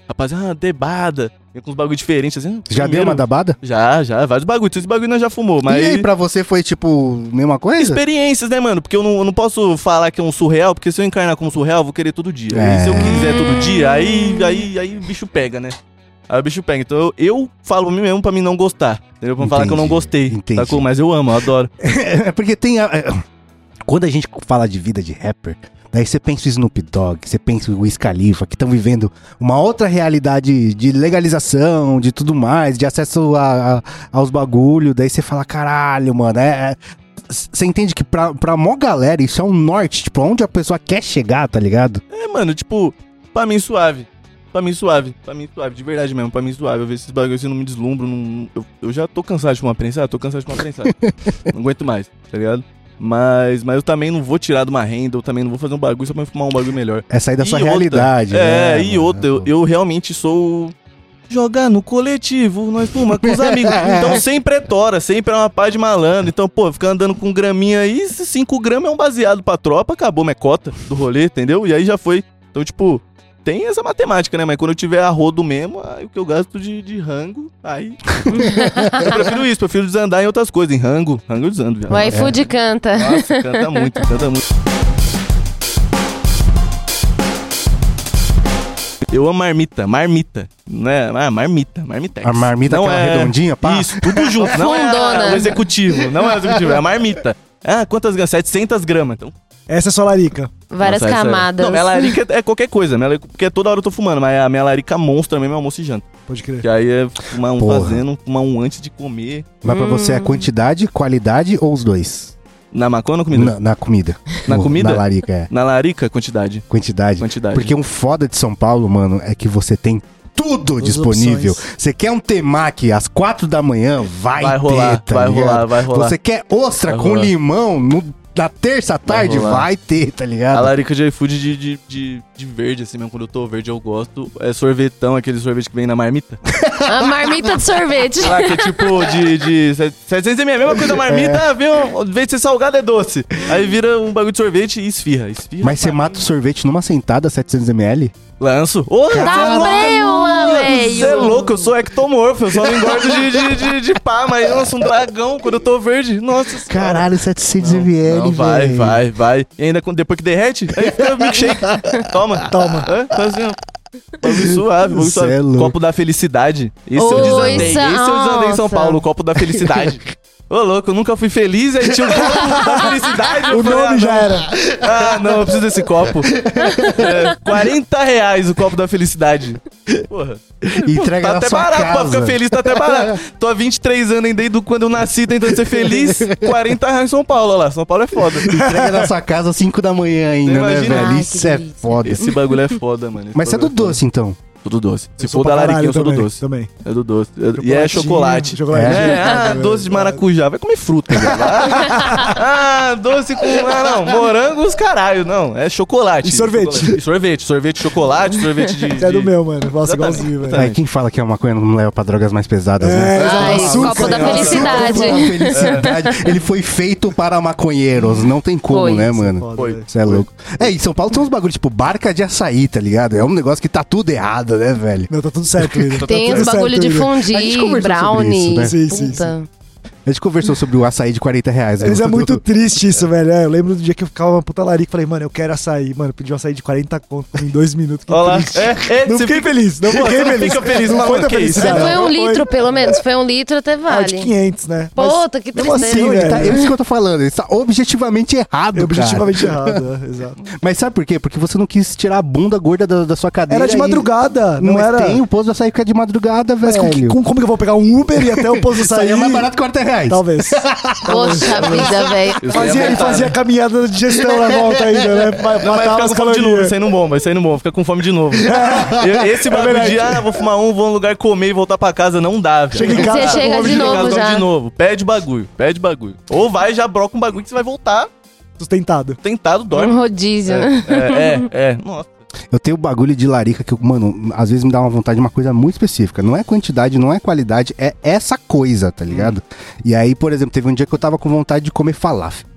Rapaziada, ah, debada. Vem com uns bagulho diferentes, assim. Já primeiro- deu uma dabada? Já, já, vários bagulhos. Esse bagulho nós já fumou, mas... E aí, pra você foi, tipo, mesma coisa? Experiências, né, mano? Porque eu não, eu não posso falar que é um surreal, porque se eu encarnar como surreal, eu vou querer todo dia. É. E se eu quiser todo dia, aí, aí, aí o bicho pega, né? Aí o bicho pega. Então eu, eu falo pra mim mesmo pra mim não gostar. Entendeu? Pra não falar que eu não Entendi, gostei. entendi. Sacou? Mas eu amo, eu adoro. É porque tem... a- é, quando a gente fala de vida de rapper, daí você pensa o Snoop Dogg, você pensa o Wiz Khalifa, que estão vivendo uma outra realidade de legalização, de tudo mais, de acesso a, a- aos bagulhos. Daí você fala, caralho, mano, é... é- você entende que pra, pra mó galera isso é um norte, tipo, onde a pessoa quer chegar, tá ligado? É, mano, tipo, pra mim suave. Pra mim suave. Pra mim suave, de verdade mesmo. Pra mim suave. Eu vejo esses bagulhos assim, não me deslumbro. Não, eu, eu já tô cansado de fumar prensado, tô cansado de fumar prensado. Não aguento mais, tá ligado? Mas, mas eu também não vou tirar de uma renda, eu também não vou fazer um bagulho só pra fumar um bagulho melhor. Essa aí da E sua outra, realidade, É, né, e mano? outra, eu, eu realmente sou... Jogar no coletivo, nós fuma com os amigos. Então sempre é tora, sempre é uma paz de malandro. Então, pô, ficar andando com graminha aí, cinco gramas é um baseado pra tropa, acabou minha cota do rolê, entendeu? E aí já foi. Então, tipo, tem essa matemática, né? Mas quando eu tiver a rodo mesmo, aí o que eu gasto de, de rango, aí... eu prefiro isso, prefiro desandar em outras coisas. Em rango, rango eu desando, viado. O iFood canta. Nossa, canta muito, canta muito. Eu amo marmita, marmita, né? Ah, marmita, marmitex. A marmita, não aquela é... redondinha, pá? Isso, tudo junto. Não é a- Fundona. o executivo, não é o executivo, é a marmita. Ah, quantas gramas? setecentas gramas. Então, Essa é sua larica. Várias nossa, essa é- camadas. Não, minha larica é qualquer coisa, minha larica- porque toda hora eu tô fumando, mas a minha larica monstra mesmo é almoço e janta. Pode crer. Que aí é fumar um Porra. fazendo, fumar um antes de comer. Mas pra você é quantidade, qualidade ou os dois? Na maconha ou na comida? Na, na comida. Na No- comida? Na larica, é. Na larica, quantidade. Quantidade. Quantidade. Porque um foda de São Paulo, mano, é que você tem tudo Todas as disponível. opções. Você quer um temaki às quatro da manhã, vai, Vai rolar, ter, tá vai ligado? rolar, vai rolar. Você quer ostra Vai com rolar. limão no, na terça à tarde, rolar. vai ter, tá A ligado? larica de iFood de, de, de, de verde, assim mesmo, quando eu tô verde eu gosto. É sorvetão, aquele sorvete que vem na marmita. A marmita de sorvete. Lá que é tipo de, de setecentos mililitros, a mesma coisa da marmita, É. ah, vem um, em vez de ser salgado é doce. Aí vira um bagulho de sorvete e esfirra. esfirra Mas você mata o sorvete numa sentada, setecentos mililitros? Lanço. Ô, Tá breu, velho. Você é louco, eu sou ectomorfo, eu só não engordo de, de, de, de pá, mas nossa, um dragão quando eu tô verde. Nossa senhora. Caralho, setecentos mililitros, Não, vai, velho. vai, vai. E ainda quando- depois que derrete, aí fica milkshake. Toma. Toma. É, faz assim, ó. Bagulho suave, bagulho Cê suave. é louco. Copo da felicidade. Esse eu Oi, desandei. Esse eu desandei em São nossa. Paulo, o copo da felicidade. Ô, louco, eu nunca fui feliz, aí tinha o copo da felicidade. eu O falei, nome ah, já não. era. Ah, não, eu preciso desse copo. É, quarenta reais o copo da felicidade. Porra. Entrega Tá na até sua barato, pra casa. ficar feliz tá até barato. Tô há vinte e três anos ainda, desde quando eu nasci tentando ser feliz. quarenta reais em São Paulo, olha lá. São Paulo é foda. Entrega na sua casa às cinco da manhã ainda, né, Imagina. velho? Ai, Isso que é delícia. foda. Esse bagulho é foda, mano. Esse Mas você é do bagulho doce, então? foda. Tudo doce. Se Eu sou for da pra lariquinha, caralho eu sou do também, doce. Também. É do doce. E é chocolate. Chocolate. É, ah, doce de maracujá. Vai comer fruta, velho. Ah, doce com... Ah, não. Morango, os caralho. Não, é chocolate. E sorvete. Chocolate. E sorvete. Sorvete de chocolate, sorvete de... Você é do de- meu, mano. Nossa, Exatamente. igualzinho, velho. Aí quem fala que a maconha não leva pra drogas mais pesadas, né? É, Ai, açúcar, copo da cara. felicidade. Copo da felicidade. Ele foi feito para maconheiros. Não tem como, Foi. né, Isso é mano? foda, Foi. velho. Você é louco. É, em São Paulo tem uns bagulhos tipo barca de açaí, tá ligado? É um negócio que tá tudo errado, né, velho? Não, tá tudo certo, William. Tem Tá os tudo bagulho certo, de William. A gente fundir, conversou sobre brownie. isso, né? Sim, sim, Puta. A gente conversou sobre o açaí de quarenta reais. né? Mas é muito triste isso, velho. É, eu lembro do dia que eu ficava uma puta larica e falei, mano, eu quero açaí. Mano, eu pedi um açaí de quarenta conto em dois minutos. Que Olha lá. triste. É, é, Não você fiquei fica- feliz, não Pô, fiquei você não feliz. fica feliz, não não, foi da que isso? Mas felicidade. foi um Não, litro, pelo menos. Foi um litro, até Ah, de vale. quinhentos, né? Mas Puta, que mesmo tristeza. assim, Não, ele tá, velho. é isso que eu tô falando. Ele tá objetivamente errado, é objetivamente cara. errado, é, exato. Mas sabe por quê? Porque você não quis tirar a bunda gorda da, da sua cadeira. Era de e- madrugada, não Mas era... tem o posto do açaí que é de madrugada, Mas com, velho. com- como que eu vou pegar um Uber e até o posto Isso aí sair? é mais barato que quarenta reais. Talvez. Poxa vida, velho. Isso aí é Fazia, ele montar, fazia né? caminhada de gestão na volta ainda, né? Ma- Não, vai Matava ficar as com fome de novo, calorias. isso aí não bom, vai sair não bom, fica com fome de novo. Eu- esse bagulho verdade. de, ah, vou fumar um, vou num lugar comer e voltar pra casa, não dá, velho. Chega em Você casa, chega com fome de de novo Casa, já. de novo, pede bagulho, pede bagulho. Ou vai e já broca um bagulho que você vai voltar, sustentado. tentado, dorme. Um rodízio, né? É, é, é, nossa. Eu tenho bagulho de larica que, eu, mano, às vezes me dá uma vontade de uma coisa muito específica. Não é quantidade, não é qualidade, é essa coisa, tá ligado? E aí, por exemplo, teve um dia que eu tava com vontade de comer falafel.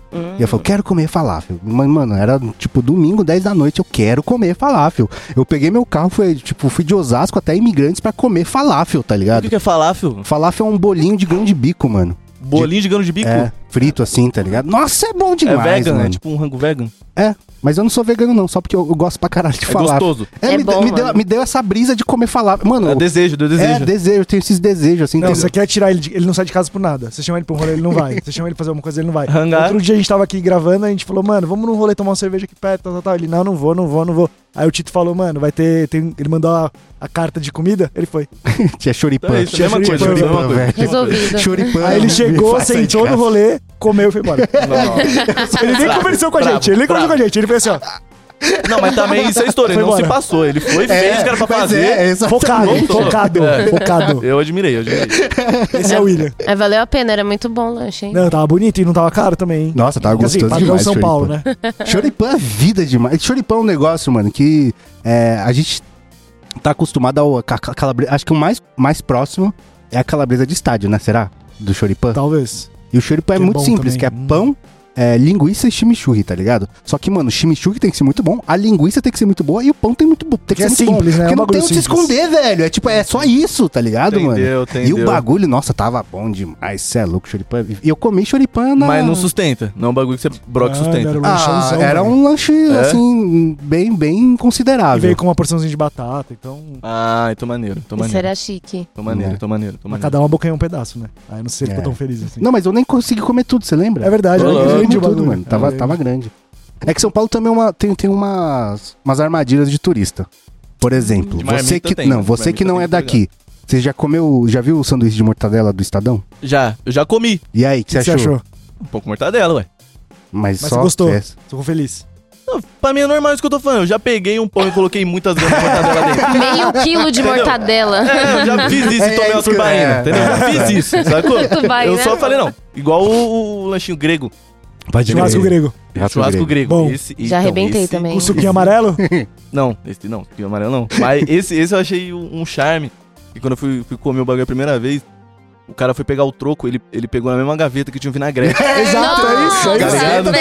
Hum. E eu falei, quero comer falafel. Mas, mano, era tipo domingo, dez da noite, eu quero comer falafel. Eu peguei meu carro, fui, tipo, fui de Osasco até Imigrantes pra comer falafel, tá O ligado? que que é falafel? Falafel é um bolinho de grão de bico, mano. Bolinho de grão de bico? É, frito assim, tá ligado? Nossa, é bom É demais, vegan, mano. é tipo um rango vegan. É, mas eu não sou vegano não, só porque eu, eu gosto pra caralho de É falafel. gostoso. É, É me, bom, me, deu, mano. me deu essa brisa de comer falafel. Mano, É desejo, deu desejo. é desejo, eu tenho esses desejos, assim. Não, entendeu? você quer tirar ele, de, ele não sai de casa por nada. Você chama ele pra um rolê, ele não vai. Você chama ele pra fazer alguma coisa, ele não vai. Hangar. Outro dia a gente tava aqui gravando, a gente falou, mano, vamos num rolê tomar uma cerveja aqui perto, tal, tal, tal. Ele, não, não vou, não vou, não vou. Aí o Tito falou, mano, vai ter, tem... ele mandou a, a carta de comida, ele foi. Tinha choripan. Então é isso, Tinha mesma coisa, choripan, mesma coisa. velho. Resolvido. Choripan. Aí ele chegou, Faz sair de sentou no casa. rolê, comeu e foi embora. Não, Ele nem Bravo, conversou com a bravo, gente, ele nem conversou com bravo. a gente, ele fez assim, ó, não, mas também isso é história, ele Foi não se embora. passou. Ele foi, fez o que era pra mas fazer. É, é exatamente. focado, Voltou. focado, É. focado. Eu admirei, eu admirei. Esse é o William. É, valeu a pena, era muito bom o lanche, hein? Não, tava bonito e não tava caro também, hein? Nossa, tava Porque, assim, gostoso padrão demais. São choripan. Paulo, né? Choripan é vida demais. Choripan é um negócio, mano, que é, a gente tá acostumado ao ca- ca- calabresa. Acho que o mais, mais próximo é a calabresa de estádio, né? Será? Do choripan. Talvez. E o choripan é Que é muito bom simples, também. que é Hum. pão, é, linguiça e chimichurri, tá ligado? Só que, mano, o chimichurri tem que ser muito bom, a linguiça tem que ser muito boa e o pão tem, muito, bo- tem que Porque ser é muito simples, bom. né? É um Porque não tem bagulho onde se simples. esconder, velho. É tipo, é só isso, tá ligado, mano? Entendeu, E entendeu. o bagulho, nossa, tava bom demais. Cê é louco, choripan. E eu comi choripan na... Mas não sustenta. Não é um bagulho que você broca Ah, sustenta. era um Ah, lanchãozão, era velho. um lanche, É? assim, bem, bem E considerável. veio com uma porçãozinha de batata, então... Ah, tô maneiro, tô Isso maneiro. era chique. Tô maneiro, É. tô maneiro, tô Mas maneiro. cada uma bocanha um pedaço, né? Aí eu não sei se ele É. ficou tão feliz assim. Não, mas eu nem consegui comer tudo, você lembra? É verdade, Ô, era louco. grande o tudo, bagulho. mano. Tava, É. tava grande. É que São Paulo também é uma, tem, tem umas, umas armadilhas de turista. Por exemplo, De você marmita que, tem, não, de você que marmita não é tem, tá daqui. Você já comeu, já viu o sanduíche de mortadela do Estadão? Já, eu já comi. E aí, o que O que você achou? Um pouco mortadela, ué. Mas, Mas só você gostou? é- Ficou feliz. Não, pra mim é normal isso que eu tô falando. Eu já peguei um pão e coloquei muitas gramas de mortadela dentro. Meio quilo de Entendeu? mortadela. É, eu já fiz isso É e tomei isso uma que eu- turbaína, é. entendeu? Eu já fiz isso, sacou? Tubaína, Eu só né? falei, não. Igual o, o lanchinho grego. Pode Churrasco crer. grego. Churrasco grego. Bom. Esse, Já arrebentei esse- também. O suquinho amarelo? Não, esse não, suquinho amarelo não. Mas esse, esse eu achei um um charme. E quando eu fui, fui comer o bagulho a primeira vez, o cara foi pegar o troco, ele, ele pegou na mesma gaveta que tinha um vinagrete. Exato, é isso, é Tá isso. ligado?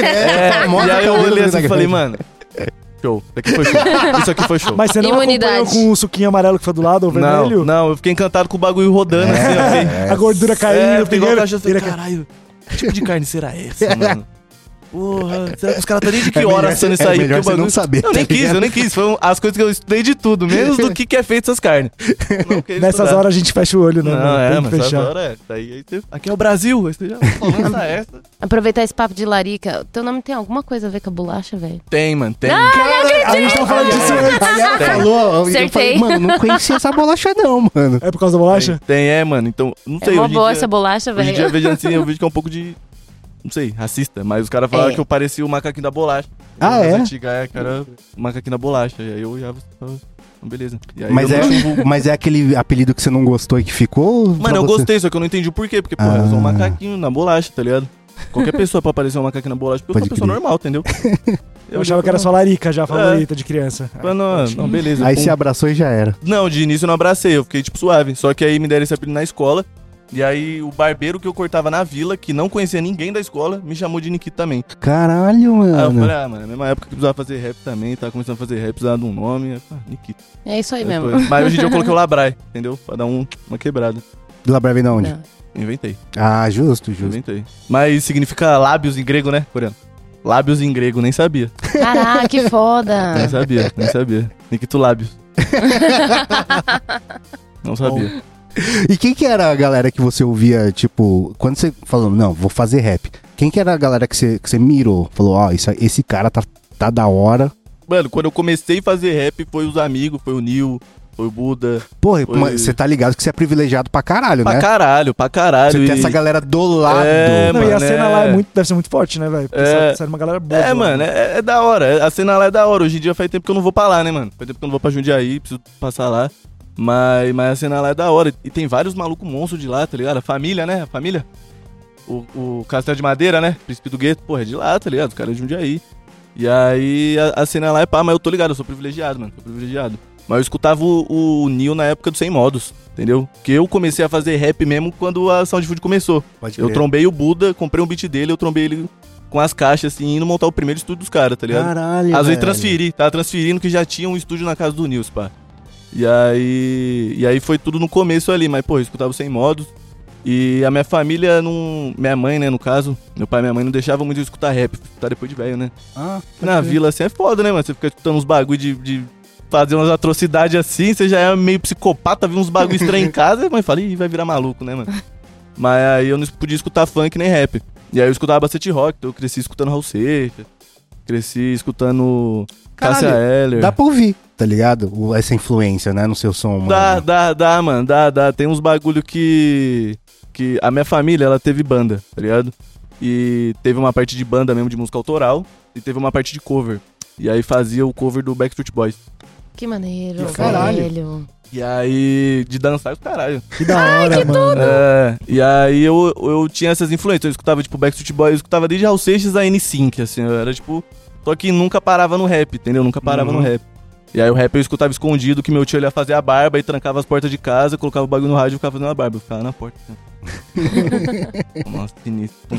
É, E aí eu olhei assim e falei, mano, show, daqui foi show. Isso aqui foi show. Mas você não Imunidade. acompanhou com o suquinho amarelo que foi do lado, o Não, vermelho? não, eu fiquei encantado com o bagulho rodando assim, ó. fiquei- A gordura caindo. É, eu peguei uma primeiro, caixa assim, ele- caralho, que tipo de carne será essa, mano? Porra, será que os caras estão desde que É hora melhor assando você- isso é aí? melhor Porque o você não bagulho- saber, Eu nem tá quis, ligado? eu nem quis. Foram as coisas que eu estudei de tudo, menos do que, que é feito essas carnes. Não queria Nessas estudar. horas a gente fecha o olho, né? Não, mano? é, Tem mas que essas fechar. horas é. Daí, aí você- aqui é o Brasil, aí você já lança essa. Aproveitar esse papo de larica. Teu nome tem alguma coisa a ver com a bolacha, velho? Tem, mano, tem. A gente tava falando disso antes. Aí ela Tem. falou, eu Acertei. falei, mano, não conhecia essa bolacha não, mano. É por causa da bolacha? Tem, tem, é, mano. Então, não É sei. mó hoje em boa dia- essa bolacha, Hoje em dia eu velho. vejo assim, eu vejo que é um pouco de. Não sei, racista. Mas os caras falaram É. que eu parecia o macaquinho da bolacha. Ah, As é? antigas é, cara, o macaquinho da bolacha. E aí eu já. Beleza. E aí Mas eu é, não- mas é aquele apelido que você não gostou e que ficou? Mano, pra eu você? gostei, só que eu não entendi o porquê. Porque, pô, Ah. eu sou um macaquinho na bolacha, tá ligado? Qualquer pessoa pode aparecer um macaquinho na bolacha, porque eu Pode sou uma pessoa crer. normal, entendeu? Eu achava que era sua larica já, favorita de criança. Mas não, não, beleza. Aí pum. se abraçou e já era. Não, de início eu não abracei, eu fiquei tipo suave. Só que aí me deram esse apelido na escola. E aí o barbeiro que eu cortava na vila, que não conhecia ninguém da escola, me chamou de Nikito também. Caralho, Aí eu mano. falei, ah, mano, na mesma época que precisava fazer rap também, tava começando a fazer rap, precisava de um nome. Aí eu falei, ah, Nikito. É isso aí Aí mesmo. foi. Mas hoje em dia eu coloquei o Labrai, entendeu? Pra dar um, uma quebrada. Labra vem da onde? Não. Inventei, Ah, justo, justo. inventei. Mas significa lábios em grego, né, coreano? Lábios em grego, nem sabia. Caraca, que foda. Nem sabia, nem sabia. Nikito lábios. Não sabia. E quem que era a galera que você ouvia, tipo, quando você falou, não, vou fazer rap. Quem que era a galera que você, que você mirou? Falou, ó, isso, esse cara tá, tá da hora. Mano, quando eu comecei a fazer rap, foi os amigos, foi o Nil, foi o Buda. Porra, Foi. mas você tá ligado que você é privilegiado pra caralho, Pra né? caralho, pra caralho. Você tem e- essa galera do lado. É, Não, e a mano, cena é- lá é muito, deve ser muito forte, né, velho? Porque É. Sério, uma galera boa. É, de lá, mano, né? é, é da hora. A cena lá é da hora. Hoje em dia faz tempo que eu não vou pra lá, né, mano? Faz tempo que eu não vou pra Jundiaí, preciso passar lá. Mas, mas a cena lá é da hora. E tem vários malucos monstros de lá, tá ligado? A família, né? A família. O, o Castelo de Madeira, né? Príncipe do Gueto, porra, é de lá, tá ligado? Os caras é de Jundiaí. E aí a, a cena lá é pá, mas eu tô ligado, eu sou privilegiado, mano. Sou privilegiado. Mas eu escutava o, o Nil na época do Sem Modos, entendeu? Porque eu comecei a fazer rap mesmo quando a Sound Food começou. Pode Eu crer. trombei o Buda, comprei um beat dele, eu trombei ele com as caixas, assim, indo montar o primeiro estúdio dos caras, tá ligado? Caralho, Às vezes velho. transferi, tava transferindo que já tinha um estúdio na casa do Nils, pá. E aí, e aí foi tudo no começo ali, mas, pô, eu escutava sem modos. E a minha família não... Minha mãe, né, no caso, meu pai e minha mãe não deixavam muito eu escutar rap, escutar depois de velho, né? Ah, Na vila, assim, é foda, né, mano? Você fica escutando uns bagulho de, de fazer umas atrocidades assim, você já é meio psicopata, viu uns bagulho estranhos em casa, a mãe fala, ih, vai virar maluco, né, mano? Mas aí eu não podia escutar funk nem rap. E aí eu escutava bastante rock, então eu cresci escutando Raul Seixas, cresci escutando Cássia Eller. Dá pra ouvir, tá ligado? O- Essa influência, né, no seu som, mano. Dá, dá, dá, mano, dá, dá. Tem uns bagulho que... que a minha família, ela teve banda, tá ligado? E teve uma parte de banda mesmo, de música autoral, e teve uma parte de cover. E aí fazia o cover do Backstreet Boys. Que maneiro, Que caralho. velho. E aí, de dançar, caralho. Que da hora, mano. É, e aí eu, eu tinha essas influências. Eu escutava, tipo, Backstreet Boys, eu escutava desde Raul Seixas a N Sync, assim. Eu era, tipo... Só que nunca parava no rap, entendeu? Nunca parava Uhum. no rap. E aí o rap eu escutava escondido, que meu tio ia fazer a barba e trancava as portas de casa, colocava o bagulho no rádio e ficava fazendo a barba. Eu ficava na porta. Assim. Nossa, sinistro.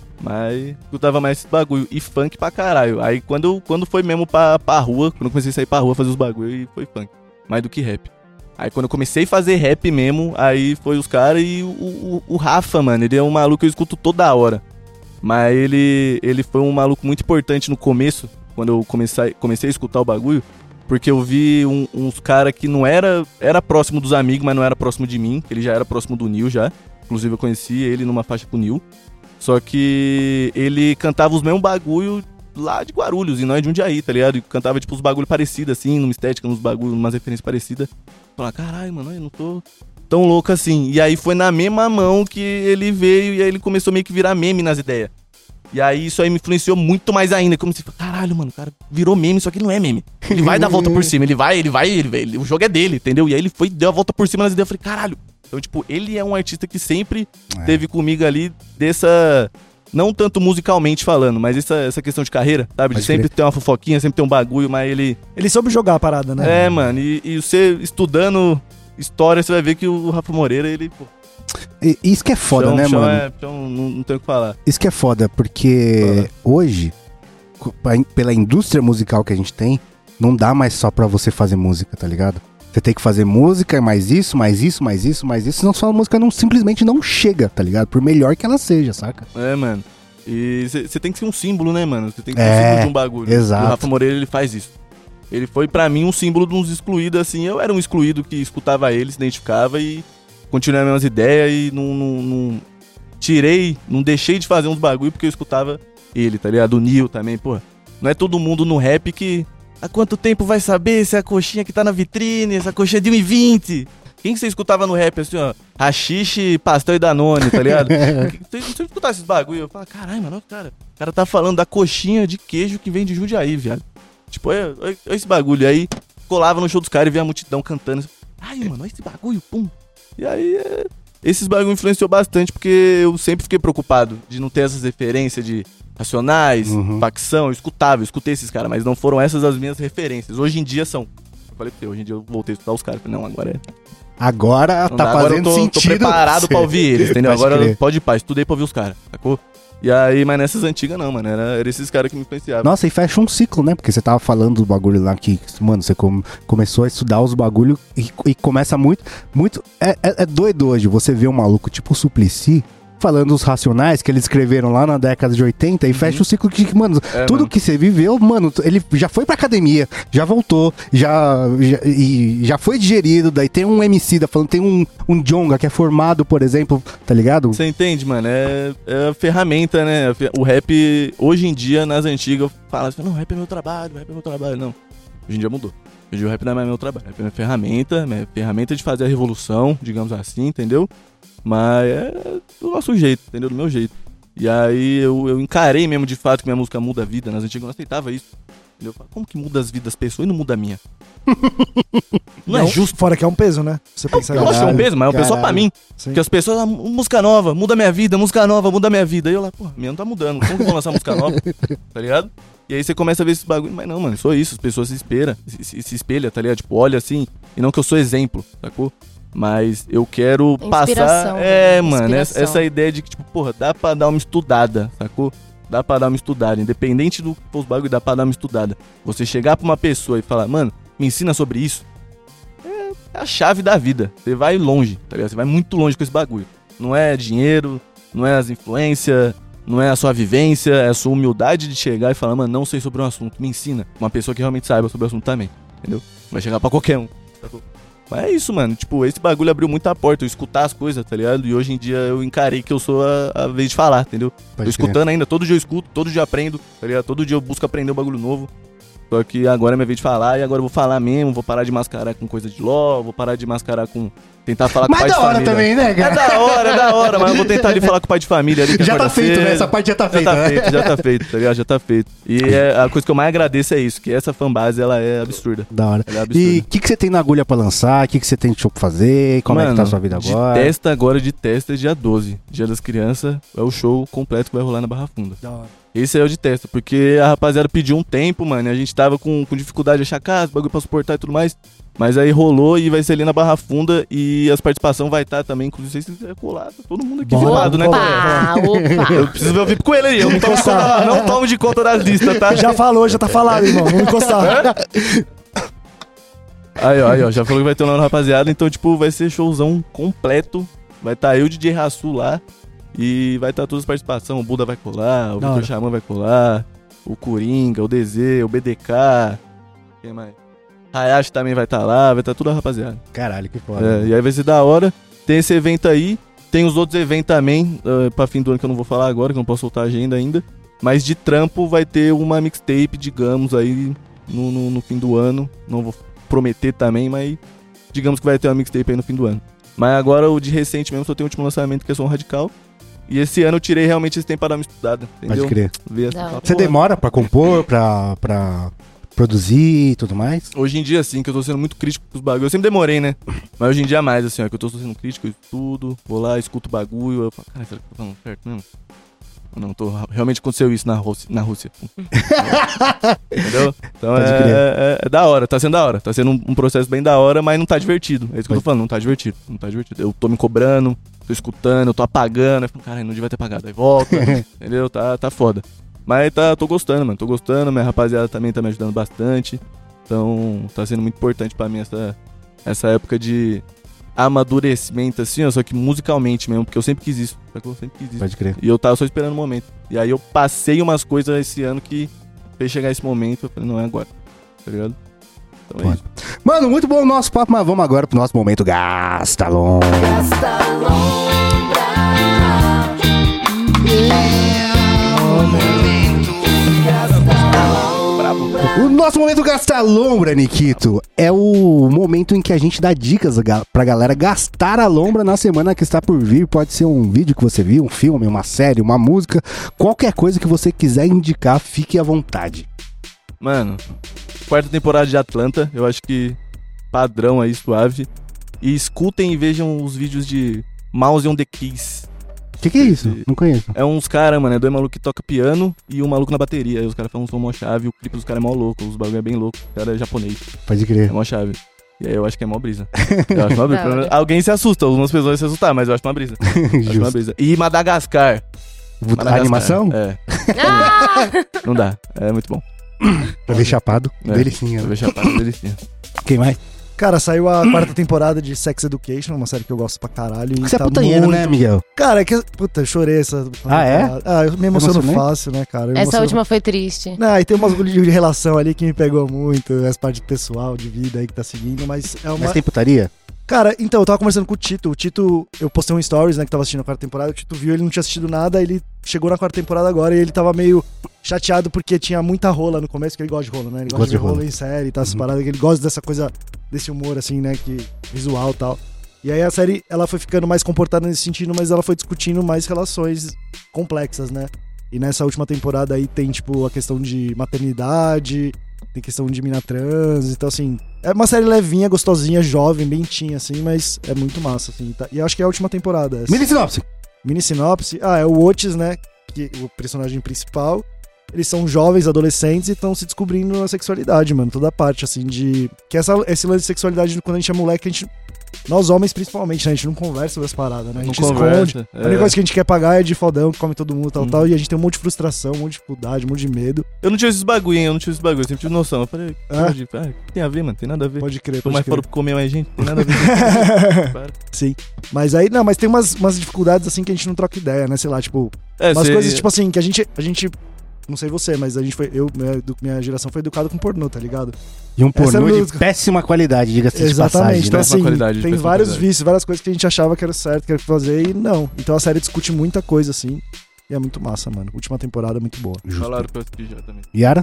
Mas escutava mais esse bagulho. E funk pra caralho. Aí quando, quando foi mesmo pra, pra rua, quando eu comecei a sair pra rua fazer os bagulho, e foi funk. Mais do que rap. Aí quando eu comecei a fazer rap mesmo, aí foi os caras e o, o, o Rafa, mano, ele é um maluco que eu escuto toda hora. Mas ele, ele foi um maluco muito importante no começo, quando eu comecei, comecei a escutar o bagulho, porque eu vi um, uns caras que não era, era próximo dos amigos, mas não era próximo de mim, ele já era próximo do Nil já. Inclusive eu conheci ele numa faixa com o Nil. Só que ele cantava os mesmos bagulho lá de Guarulhos, e não é de Jundiaí, tá ligado? E cantava tipo uns bagulho parecidos, assim, numa estética, uns bagulho, umas referências parecidas. Falar, caralho, mano, eu não tô tão louco assim. E aí foi na mesma mão que ele veio e aí ele começou meio que virar meme nas ideias. E aí isso aí me influenciou muito mais ainda. Como se, caralho, mano, o cara virou meme, só que não é meme. Ele vai dar a volta por cima, ele vai, ele vai, ele, ele, o jogo é dele, entendeu? E aí ele foi, deu a volta por cima nas ideias. Eu falei, caralho. Então, tipo, ele é um artista que sempre É. teve comigo ali dessa... Não tanto musicalmente falando, mas essa, essa questão de carreira, sabe? Pode De sempre crer. ter uma fofoquinha, sempre ter um bagulho, mas ele... Ele soube jogar a parada, né? É, mano, e, e você estudando história, você vai ver que o Rafa Moreira, ele... Pô, E- Isso que é foda, chão, né, chão mano? É, chão, não, não tem o que falar. Isso que é foda, porque hoje, co- pa- pela indústria musical que a gente tem, não dá mais só pra você fazer música, tá ligado? Você tem que fazer música, mais isso, mais isso, mais isso, mais isso, senão sua música não, simplesmente não chega, tá ligado? Por melhor que ela seja, saca? É, mano. E você tem que ser um símbolo, né, mano? Você tem que ser É, um símbolo de um bagulho. exato. E o Rafa Moreira, ele faz isso. Ele foi, pra mim, um símbolo de uns excluídos, assim. Eu era um excluído que escutava ele, se identificava e continuei as mesmas ideias e não, não, não tirei, não deixei de fazer uns bagulho porque eu escutava ele, tá ligado? O Nil também, pô. Não é todo mundo no rap que... Há quanto tempo vai saber se é a coxinha que tá na vitrine, essa coxinha é de um e vinte? Quem que você escutava no rap assim, ó? Rachixe, pastel e Danone, tá ligado? Você você escutava esses bagulho, eu falava, caralho, mano, cara, o cara tá falando da coxinha de queijo que vem de Jundiaí, viado. Tipo, olha, olha esse bagulho. Aí colava no show dos caras e via a multidão cantando. Ai, mano, olha esse bagulho, pum. E aí, é... esses bagulho influenciou bastante, porque eu sempre fiquei preocupado de não ter essas referências de Racionais, Uhum. Facção. Eu escutava, eu escutei esses caras, mas não foram essas as minhas referências. Hoje em dia são. Eu falei pra você, hoje em dia eu voltei a estudar os caras. Falei, não, agora é. Agora Não tá dá, agora eu fazendo tô, sentido. tô preparado pra ouvir eles, entendeu? Pode Agora crer. pode ir, pá, estudei pra ouvir os caras, sacou? E aí, mas nessas antigas não, mano. Era, era esses caras que me influenciavam. Nossa, e fecha um ciclo, né? Porque você tava falando do bagulho lá que, mano, você com- começou a estudar os bagulhos e, e começa muito, muito... É, é, é doido hoje você ver um maluco tipo o Suplicy falando os Racionais que eles escreveram lá na década de oitenta e fecha o ciclo que, mano, É, tudo mano. que você viveu, mano, ele já foi pra academia, já voltou, já, já, e já foi digerido, daí tem um M C da falando, tem um, um Djonga que é formado, por exemplo, tá ligado? Você entende, mano? É, é a ferramenta, né? O rap, hoje em dia, nas antigas, fala assim, não, rap é meu trabalho, rap é meu trabalho. Não. Hoje em dia mudou. Hoje em dia o rap não é mais meu trabalho. Rap é minha ferramenta, minha ferramenta de fazer a revolução, digamos assim, entendeu? Mas é do nosso jeito, entendeu? Do meu jeito. E aí eu, eu encarei mesmo de fato que minha música muda a vida. Nas antigas eu não aceitava isso. Entendeu? Eu falava, como que muda as vidas das pessoas e não muda a minha? Não, é justo. Fora que é um peso, né? Você pensar Eu acho que é um Caralho, peso, mas é um peso só pra caralho. mim. Sim. Porque as pessoas, ah, música nova, muda minha vida, música nova, muda minha vida. Aí eu lá, pô, minha não tá mudando. Como que eu vou lançar música nova? Tá ligado? E aí você começa a ver esses bagulho, mas não, mano, só isso, as pessoas se esperam, se, se, se espelham, tá ligado? Tipo, olha assim, e não que eu sou exemplo, sacou? Mas eu quero Inspiração, passar. É, né? mano, essa, Inspiração. essa ideia de que, tipo, porra, dá pra dar uma estudada, sacou? dá pra dar uma estudada. Independente do que for os bagulho, dá pra dar uma estudada. Você chegar pra uma pessoa e falar, mano, me ensina sobre isso. É a chave da vida. Você vai longe, tá ligado? Você vai muito longe com esse bagulho. Não é dinheiro, não é as influências, não é a sua vivência, é a sua humildade de chegar e falar, mano, não sei sobre um assunto, me ensina. Uma pessoa que realmente saiba sobre o assunto também, entendeu? Vai chegar pra qualquer um. Mas é isso, mano. Tipo, esse bagulho abriu muita porta, eu escutar as coisas, tá ligado? E hoje em dia eu encarei que eu sou a, a vez de falar, entendeu? Tô escutando ainda, todo dia eu escuto, todo dia eu aprendo, tá ligado? Todo dia eu busco aprender um bagulho novo. Só que agora é minha vez de falar e agora eu vou falar mesmo, vou parar de mascarar com coisa de LOL, vou parar de mascarar com... Tentar falar Mas com o pai da de hora família. também, né, cara? É da hora, é da hora, mas eu vou tentar ali falar com o pai de família ali. Que Já tá acorda feito, cedo. né? Essa parte já tá Já feita. tá né? feito, já tá feito, tá ligado? Já tá feito. E é, a coisa que eu mais agradeço é isso, que essa fanbase, ela é absurda. Da hora. Ela é absurda. E o que, que você tem na agulha pra lançar? O que, que você tem de show pra fazer? Como Mano, é que tá a sua vida agora? De testa agora, de testa é dia doze. Dia das Crianças é o show completo que vai rolar na Barra Funda. Da hora. Esse é o de testa, porque a rapaziada pediu um tempo, mano, e a gente tava com, com dificuldade de achar casa, bagulho pra suportar e tudo mais. Mas aí rolou e vai ser ali na Barra Funda e as participações vai estar também, inclusive se quiser colar, tá todo mundo aqui Bora, filmado, né? Opa, opa. Eu preciso ver o V I P com ele aí, eu não tomo, de conta, não tomo de conta das listas, tá? Já falou, já tá falado, irmão. Vamos encostar. Aí, ó, aí, ó, já falou que vai ter um nome, rapaziada, então, tipo, vai ser showzão completo. Vai estar eu, D J Rassu lá, e vai estar todas as participações. O Buda vai colar, o Da Vitor hora. Xamã vai colar, o Coringa, o D Z, o B D K. Quem mais? Hayashi também vai estar lá, vai estar tudo a rapaziada. Caralho, que foda. É, e aí vai ser da hora. Tem esse evento aí, tem os outros eventos também, uh, pra fim do ano que eu não vou falar agora, que eu não posso soltar a agenda ainda. Mas de trampo vai ter uma mixtape, digamos, aí no, no, no fim do ano. Não vou prometer também, mas digamos que vai ter uma mixtape aí no fim do ano. Mas agora o de recente mesmo só tem o último lançamento, que é Som Radical. E esse ano eu tirei realmente esse tempo pra dar uma estudada, entendeu? Pode crer. Ver essa Da hora. papo. Você demora pra compor, pra, pra produzir e tudo mais? Hoje em dia, assim, que eu tô sendo muito crítico com os bagulhos. Eu sempre demorei, né? Mas hoje em dia mais, assim, ó, que eu tô sendo crítico, eu estudo, vou lá, escuto o bagulho, eu falo, cara, será que eu tô falando certo mesmo? Não, tô, realmente aconteceu isso na Rússia. Na Rússia. Entendeu? Então Pode é, crer. é, é da hora, tá sendo da hora. Tá sendo um, um processo bem da hora, mas não tá divertido. É isso que eu Pode- tô falando, não tá divertido. Não tá divertido. Eu tô me cobrando, tô escutando, eu tô apagando. Eu falo, cara, não devia ter apagado. Aí volta, entendeu? Tá, tá foda. Mas tá, tô gostando, mano. Tô gostando, minha rapaziada também tá me ajudando bastante. Então tá sendo muito importante pra mim essa, essa época de amadurecimento, assim, ó, só que musicalmente mesmo, porque eu sempre quis isso. sacou? Eu sempre quis isso. Pode crer. E eu tava só esperando o momento. E aí eu passei umas coisas esse ano que fez chegar esse momento. Eu falei, não é agora. Tá ligado? Então é Pode. isso. Mano, muito bom o nosso papo, mas vamos agora pro nosso momento Gastalon. O nosso momento Gastalombra, Nikito, é o momento em que a gente dá dicas ga- pra galera gastar a lombra na semana que está por vir. Pode ser um vídeo que você viu, um filme, uma série, uma música, qualquer coisa que você quiser indicar, fique à vontade. Mano, quarta temporada de Atlanta, eu acho que padrão aí, suave. E escutem e vejam os vídeos de Mouse on the Keys. O que, que é isso? Não conheço. É uns caras, mano, é dois malucos que toca piano e um maluco na bateria. Aí os caras fazem um som mó chave, o clipe dos caras é mó louco, os bagulho é bem louco, o cara é japonês, Pode é crer. mó chave. E aí eu acho que é mó brisa. Eu acho mó brisa. Da hora. Alguém se assusta, algumas pessoas vão se assustar, mas eu acho uma brisa. Eu acho uma Justo. brisa. E Madagascar. A Madagascar. animação? É, Ah! não dá. É muito bom. Pra ver chapado. É. Delicinha. Eu né? vejo a parte delicinha. Quem mais? Cara, saiu a quarta temporada de Sex Education, uma série que eu gosto pra caralho. E Você é tá putanheiro, muito... né, Miguel? Cara, é que... Puta, eu chorei essa... Ah, é? Ah, eu me emociono Emocionei? fácil, né, cara? Eu Essa emociono- última foi triste. Não, e tem umas bagulho de relação ali que me pegou muito, essa parte pessoal, de vida aí que tá seguindo, mas é uma... Mas tem putaria? Cara, então, eu tava conversando com o Tito, o Tito, eu postei um stories, né, que tava assistindo a quarta temporada, o Tito viu, ele não tinha assistido nada, ele chegou na quarta temporada agora e ele tava meio chateado porque tinha muita rola no começo, que ele gosta de rola, né, ele gosta Gosta de de rola. rola em série e tal, essas Uhum. paradas, que ele gosta dessa coisa, desse humor, assim, né, que visual e tal. E aí a série, ela foi ficando mais comportada nesse sentido, mas ela foi discutindo mais relações complexas, né. E nessa última temporada aí tem, tipo, a questão de maternidade, tem questão de mina trans, então assim, é uma série levinha, gostosinha, jovem, bem teen, assim, mas é muito massa, assim, tá? E eu acho que é a última temporada essa. Mini sinopse. Mini sinopse, ah, é o Otis, né, que o personagem principal, eles são jovens, adolescentes e estão se descobrindo a sexualidade, mano, toda a parte, assim, de... Que essa, esse lance de sexualidade, quando a gente é moleque, a gente Nós homens, principalmente, né? A gente não conversa sobre as paradas, né? A Não gente conversa, esconde. é. A única coisa que a gente quer pagar é de fodão, que come todo mundo, tal, Hum. tal. E a gente tem um monte de frustração, um monte de dificuldade, um monte de medo. Eu não tinha esses bagulho, hein? Eu não tinha esses bagulho. Eu sempre tive noção. Eu falei, Ah. pode, ah, tem a ver, mano. Tem nada a ver. Pode crer, Tô pode mais crer. fora pra comer mais gente. Tem nada a ver. Para. Sim. Mas aí, não, mas tem umas, umas dificuldades assim que a gente não troca ideia, né? Sei lá, tipo, É, umas cê- coisas tipo assim, que a gente, a gente, não sei você, mas a gente foi, eu, minha, do- minha geração foi educado com pornô, tá ligado? E um Essa pornô é de péssima qualidade, diga-se de Exatamente. passagem, Então né? Péssima assim, qualidade, tem péssima vários qualidade. vícios, várias coisas que a gente achava que era certo, que era fazer e não. Então a série discute muita coisa assim. E é muito massa, mano. Última temporada é muito boa. Justo. Falaram que eu assisti já também. Yara?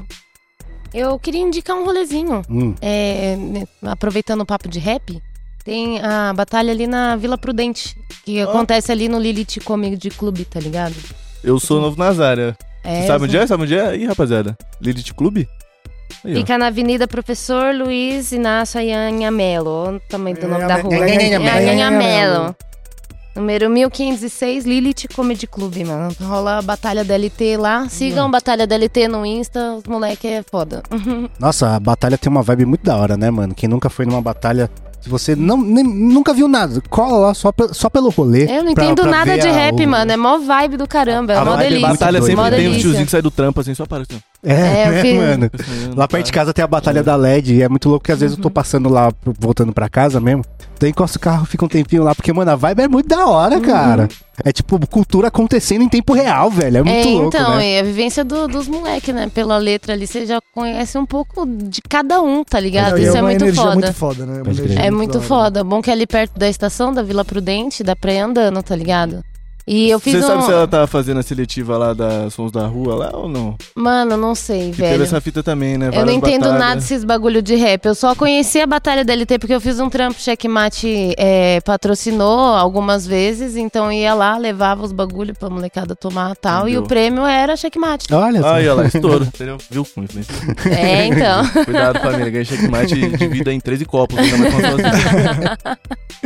Eu queria indicar um rolezinho. Hum. É, né, aproveitando o papo de rap, tem a batalha ali na Vila Prudente, que Ah. acontece ali no Lilith Comedy Club, tá ligado? Eu sou novo nas áreas. É, Você sabe onde é? Sabe onde é? Ih, rapaziada. Lilith Clube? Aí, ó. Fica na Avenida Professor Luiz Inácio Anhanhamelo. Olha o tamanho do nome da rua. Anhanhamelo. Anhanhamelo. Número mil quinhentos e seis, Lilith Comedy Club, mano. Rola a Batalha D L T lá. Sigam Batalha D L T no Insta, os moleque é foda. Nossa, a batalha tem uma vibe muito da hora, né, mano? Quem nunca foi numa batalha, se você não, nem- nunca viu nada, cola lá só, pe- só pelo rolê. Eu não pra- entendo pra nada ver de a- rap, o- mano. É mó vibe do caramba, é A mó vibe é delícia. Batalha muito sempre Mó tem um delícia. tiozinho que sai do trampo assim, só aparece. É, É, eu né, fiz- mano? Lá perto de casa tem a batalha da L E D e é muito louco que às vezes eu tô passando lá, voltando pra casa mesmo. Então encosta o carro, fica um tempinho lá, porque, mano, a vibe é muito da hora, cara. É tipo cultura acontecendo em tempo real, velho. É muito é, louco, então, né? é a vivência do- dos moleques, né? Pela letra ali, você já conhece um pouco de cada um, tá ligado? Não, e Isso é uma muito energia foda. muito foda, né? Uma Pode energia crer. É muito da hora. foda. Bom que é ali perto da estação da Vila Prudente, dá pra ir andando, tá ligado? E eu fiz Você um... sabe se ela tá fazendo a seletiva lá da Sons da Rua lá ou não? Mano, não sei, Que teve velho. essa fita também, né? Eu não Várias entendo batalhas. nada desses bagulho de rap. Eu só conheci a Batalha da L T porque eu fiz um trampo, Checkmate é, patrocinou algumas vezes, então ia lá, levava os bagulho pra molecada tomar e tal, Entendeu. e o prêmio era Checkmate. Olha só. Aí, olha lá, estouro. Entendeu? Viu? Com influência. É, então. Cuidado, família. Ganhei checkmate e divida em treze copos. Ainda mais com a sozinha.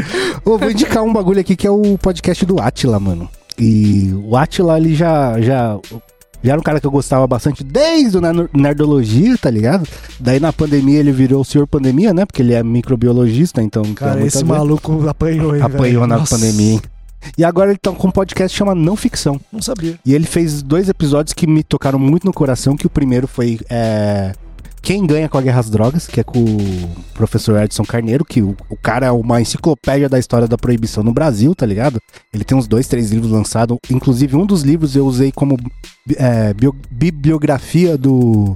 Ô, vou indicar um bagulho aqui que é o podcast do Atila, mano. E o Atila, ele já, já, já era um cara que eu gostava bastante desde o Ner- Nerdologia, tá ligado? Daí na pandemia ele virou o senhor Pandemia, né? Porque ele é microbiologista, então... tem Cara, muito esse a ver. maluco apanhou, hein, Apanhou velho? na Nossa, pandemia, hein? E agora ele tá com um podcast que chama Não Ficção. Não sabia. E ele fez dois episódios que me tocaram muito no coração, que o primeiro foi é, Quem Ganha com a Guerra às Drogas, que é com o professor Edson Carneiro, que o, o cara é uma enciclopédia da história da proibição no Brasil, tá ligado? Ele tem uns dois, três livros lançados, inclusive um dos livros eu usei como é, bio- bibliografia do...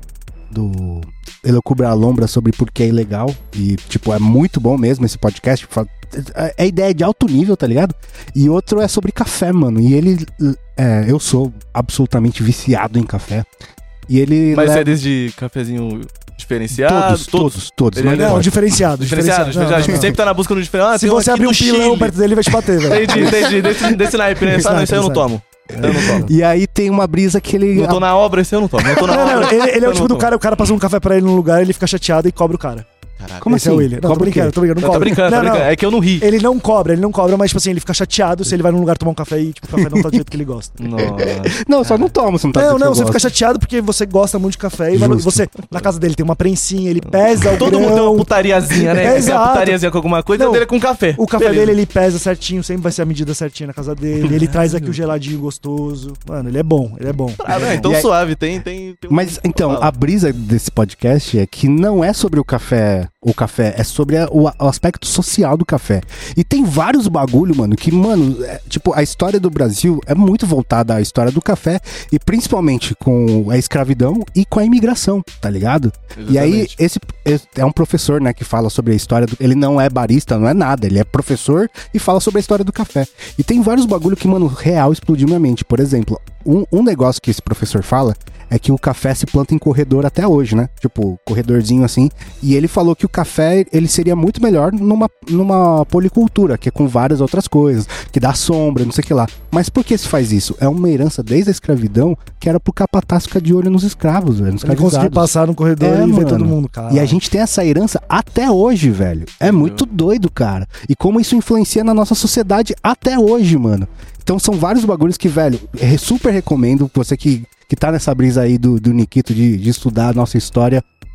do Elucubra a Lombra sobre por que é ilegal. E, tipo, é muito bom mesmo esse podcast. Fa- É é ideia de alto nível, tá ligado? E outro é sobre café, mano. E ele... é, eu sou absolutamente viciado em café. E ele... Mas leva- é desde cafezinho diferenciado? Todos, todos, todos. Ele não é- Não, importa. diferenciado. Diferenciado, Não, diferenciado. A gente não, não. sempre tá na busca do diferenciado. Ah, Se tem você aqui abrir do um pilão Chile. perto dele, ele vai te bater, velho. Entendi, entendi. Desse, desse naipe, né? Esse Fala, não, naipe, esse aí eu não esse tomo. Eu não tomo. E aí tem uma brisa que ele... Não tô na obra, esse eu não tomo. Não tô na Não, obra. não, ele, ele é eu o tipo não do tomo. cara, o cara passou um café pra ele num lugar, ele fica chateado e cobra o cara. Caralho. Como Esse assim? é o William. Não, tô Cobra o brincando, quê? tô brincando, não Não, tô cobra. brincando, tô Não, não. brincando. É que eu não ri. Ele não cobra, ele não cobra, mas tipo assim, ele fica chateado se ele vai num lugar tomar um café e tipo, o café não tá do jeito que ele gosta. Nossa. Não, eu só não tomo, você não tá Não, dizendo que não, eu você fica gosto. chateado porque você gosta muito de café e vai no- Justo. você, na casa dele tem uma prensinha, ele pesa o Todo mundo tem grão, uma putariazinha, né? É, Tem exato. uma putariazinha com alguma coisa, Não, a dele é com café. o café Beleza. dele ele pesa certinho, sempre vai ser a medida certinha na casa dele, ele traz aqui o geladinho gostoso. Mano, ele é bom, ele é bom. Ah, não, então E aí- suave, tem, tem, tem um- Mas então, Fala. a brisa desse podcast é que não é sobre o café, o café, é sobre a- o, o aspecto social do café. E tem vários bagulho, mano, que, mano, é, tipo, a história do Brasil é muito voltada à história do café e principalmente com a escravidão e com a imigração, tá ligado? E aí, Exatamente. esse, esse é um professor, né, que fala sobre a história do... Ele não é barista, não é nada, ele é professor e fala sobre a história do café. E tem vários bagulho que, mano, real explodiu minha mente. Por exemplo, um, um negócio que esse professor fala é que o café se planta em corredor até hoje, né? Tipo, corredorzinho assim. E ele falou que o café, ele seria muito melhor numa, numa policultura, que é com várias outras coisas, que dá sombra, não sei o que lá. Mas por que se faz isso? É uma herança desde a escravidão que era pro capataz ficar de olho nos escravos, velho, nos Ele conseguiu escravizados. passar no corredor É, e ver mano. todo mundo, cara. E a gente tem essa herança até hoje, velho. É muito doido, cara. E como isso influencia na nossa sociedade até hoje, mano. Então são vários bagulhos que, velho, eu super recomendo. Você que, que tá nessa brisa aí do, do Nikito de, de estudar a nossa história.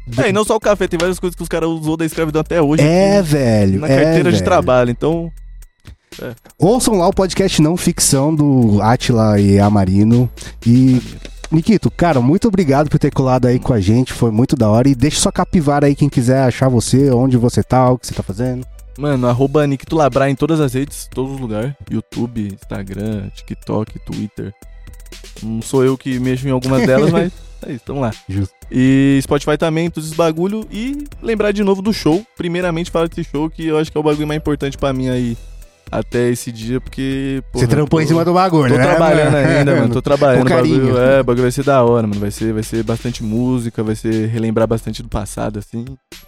É, e não só o café, tem várias coisas que os caras usou da escravidão até hoje. É, aqui, velho. Na é, carteira de velho. trabalho, então... É. Ouçam lá o podcast Não Ficção do Átila e Amarino. E, Nikito, cara, muito obrigado por ter colado aí com a gente. Foi muito da hora. E deixa sua capivara aí, quem quiser achar você, onde você tá, o que você tá fazendo. Mano, arroba Nikito Labrai em todas as redes, todos os lugares. YouTube, Instagram, TikTok, Twitter. Não sou eu que mexo em algumas delas, mas é isso, tamo lá. Justo. E Spotify também, todos esses bagulho. E lembrar de novo do show. Primeiramente, falar desse show que eu acho que é o bagulho mais importante pra mim aí. Até esse dia, porque... Porra, você trampou tô, em cima do bagulho, tô né? Tô trabalhando ainda, mano. Tô trabalhando. Com O bagulho, carinho. é, o bagulho vai ser da hora, mano. Vai ser, vai ser bastante música, vai ser relembrar bastante do passado, assim.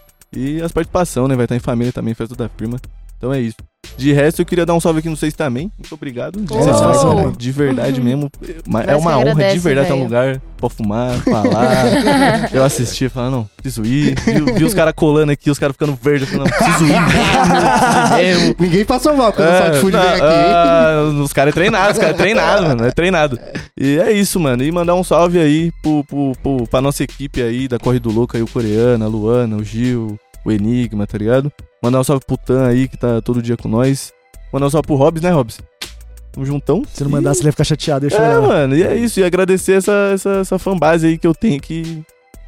E as participações, né? Vai estar em família também, festa da firma. Então é isso. De resto, eu queria dar um salve aqui no vocês também. Muito obrigado. De, Oh. satisfação, de verdade mesmo. Uma- é Nós uma que honra de agradece, verdade estar num velho. lugar pra fumar, falar. Eu assisti e falei, não, preciso ir. Vi, vi os caras colando aqui, os caras ficando verdes. Eu falei, não, preciso ir mesmo, preciso ir mesmo. Ninguém passou mal quando o É, Salt Food não, veio aqui. ah, os caras é treinado, os caras é treinado, mano. É treinado. E é isso, mano. E mandar um salve aí pro, pro, pro, pra nossa equipe aí da Corre do Louco aí, o Coreano, a Luana, o Gil, o Enigma, tá ligado? Mandar um salve pro Tan aí, que tá todo dia com nós. Mandar um salve pro Hobbs, né, Hobbs? Um juntão. Se não mandasse, ele ia ficar chateado, ia É, chorar. mano, e é isso. E agradecer essa, essa, essa fanbase aí que eu tenho que...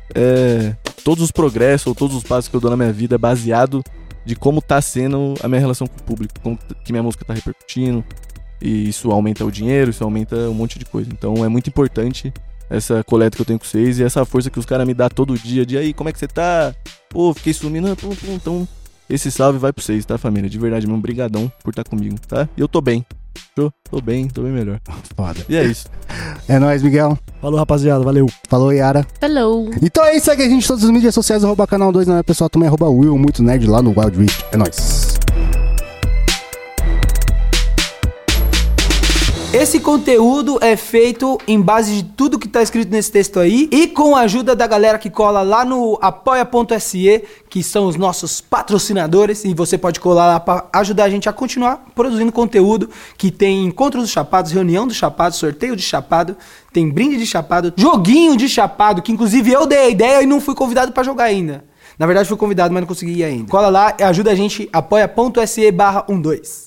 É, todos os progressos ou todos os passos que eu dou na minha vida é baseado de como tá sendo a minha relação com o público, como que minha música tá repercutindo, e isso aumenta o dinheiro, isso aumenta um monte de coisa. Então é muito importante essa coleta que eu tenho com vocês e essa força que os caras me dão todo dia, de aí, como é que você tá? Pô, fiquei sumindo, ah, pô, pô, então esse salve vai pra vocês, tá, família? De verdade mesmo, brigadão por estar comigo, tá? E eu tô bem, tô, tô bem, tô bem melhor. Foda. E é isso. É nóis, Miguel. Falou, rapaziada, valeu. Falou, Yara. Hello. Então é isso, segue a gente em todas as mídias sociais, arroba canal dois, não é, pessoal? Também arroba Will, muito nerd lá no Wild Reach. É nóis. Esse conteúdo é feito em base de tudo que tá escrito nesse texto aí e com a ajuda da galera que cola lá no apoia.se, que são os nossos patrocinadores, e você pode colar lá para ajudar a gente a continuar produzindo conteúdo, que tem encontro dos chapados, reunião dos chapados, sorteio de chapado, tem brinde de chapado, joguinho de chapado, que inclusive eu dei a ideia e não fui convidado para jogar ainda. Na verdade fui convidado, mas não consegui ir ainda. Cola lá e ajuda a gente, apoia.se barra doze.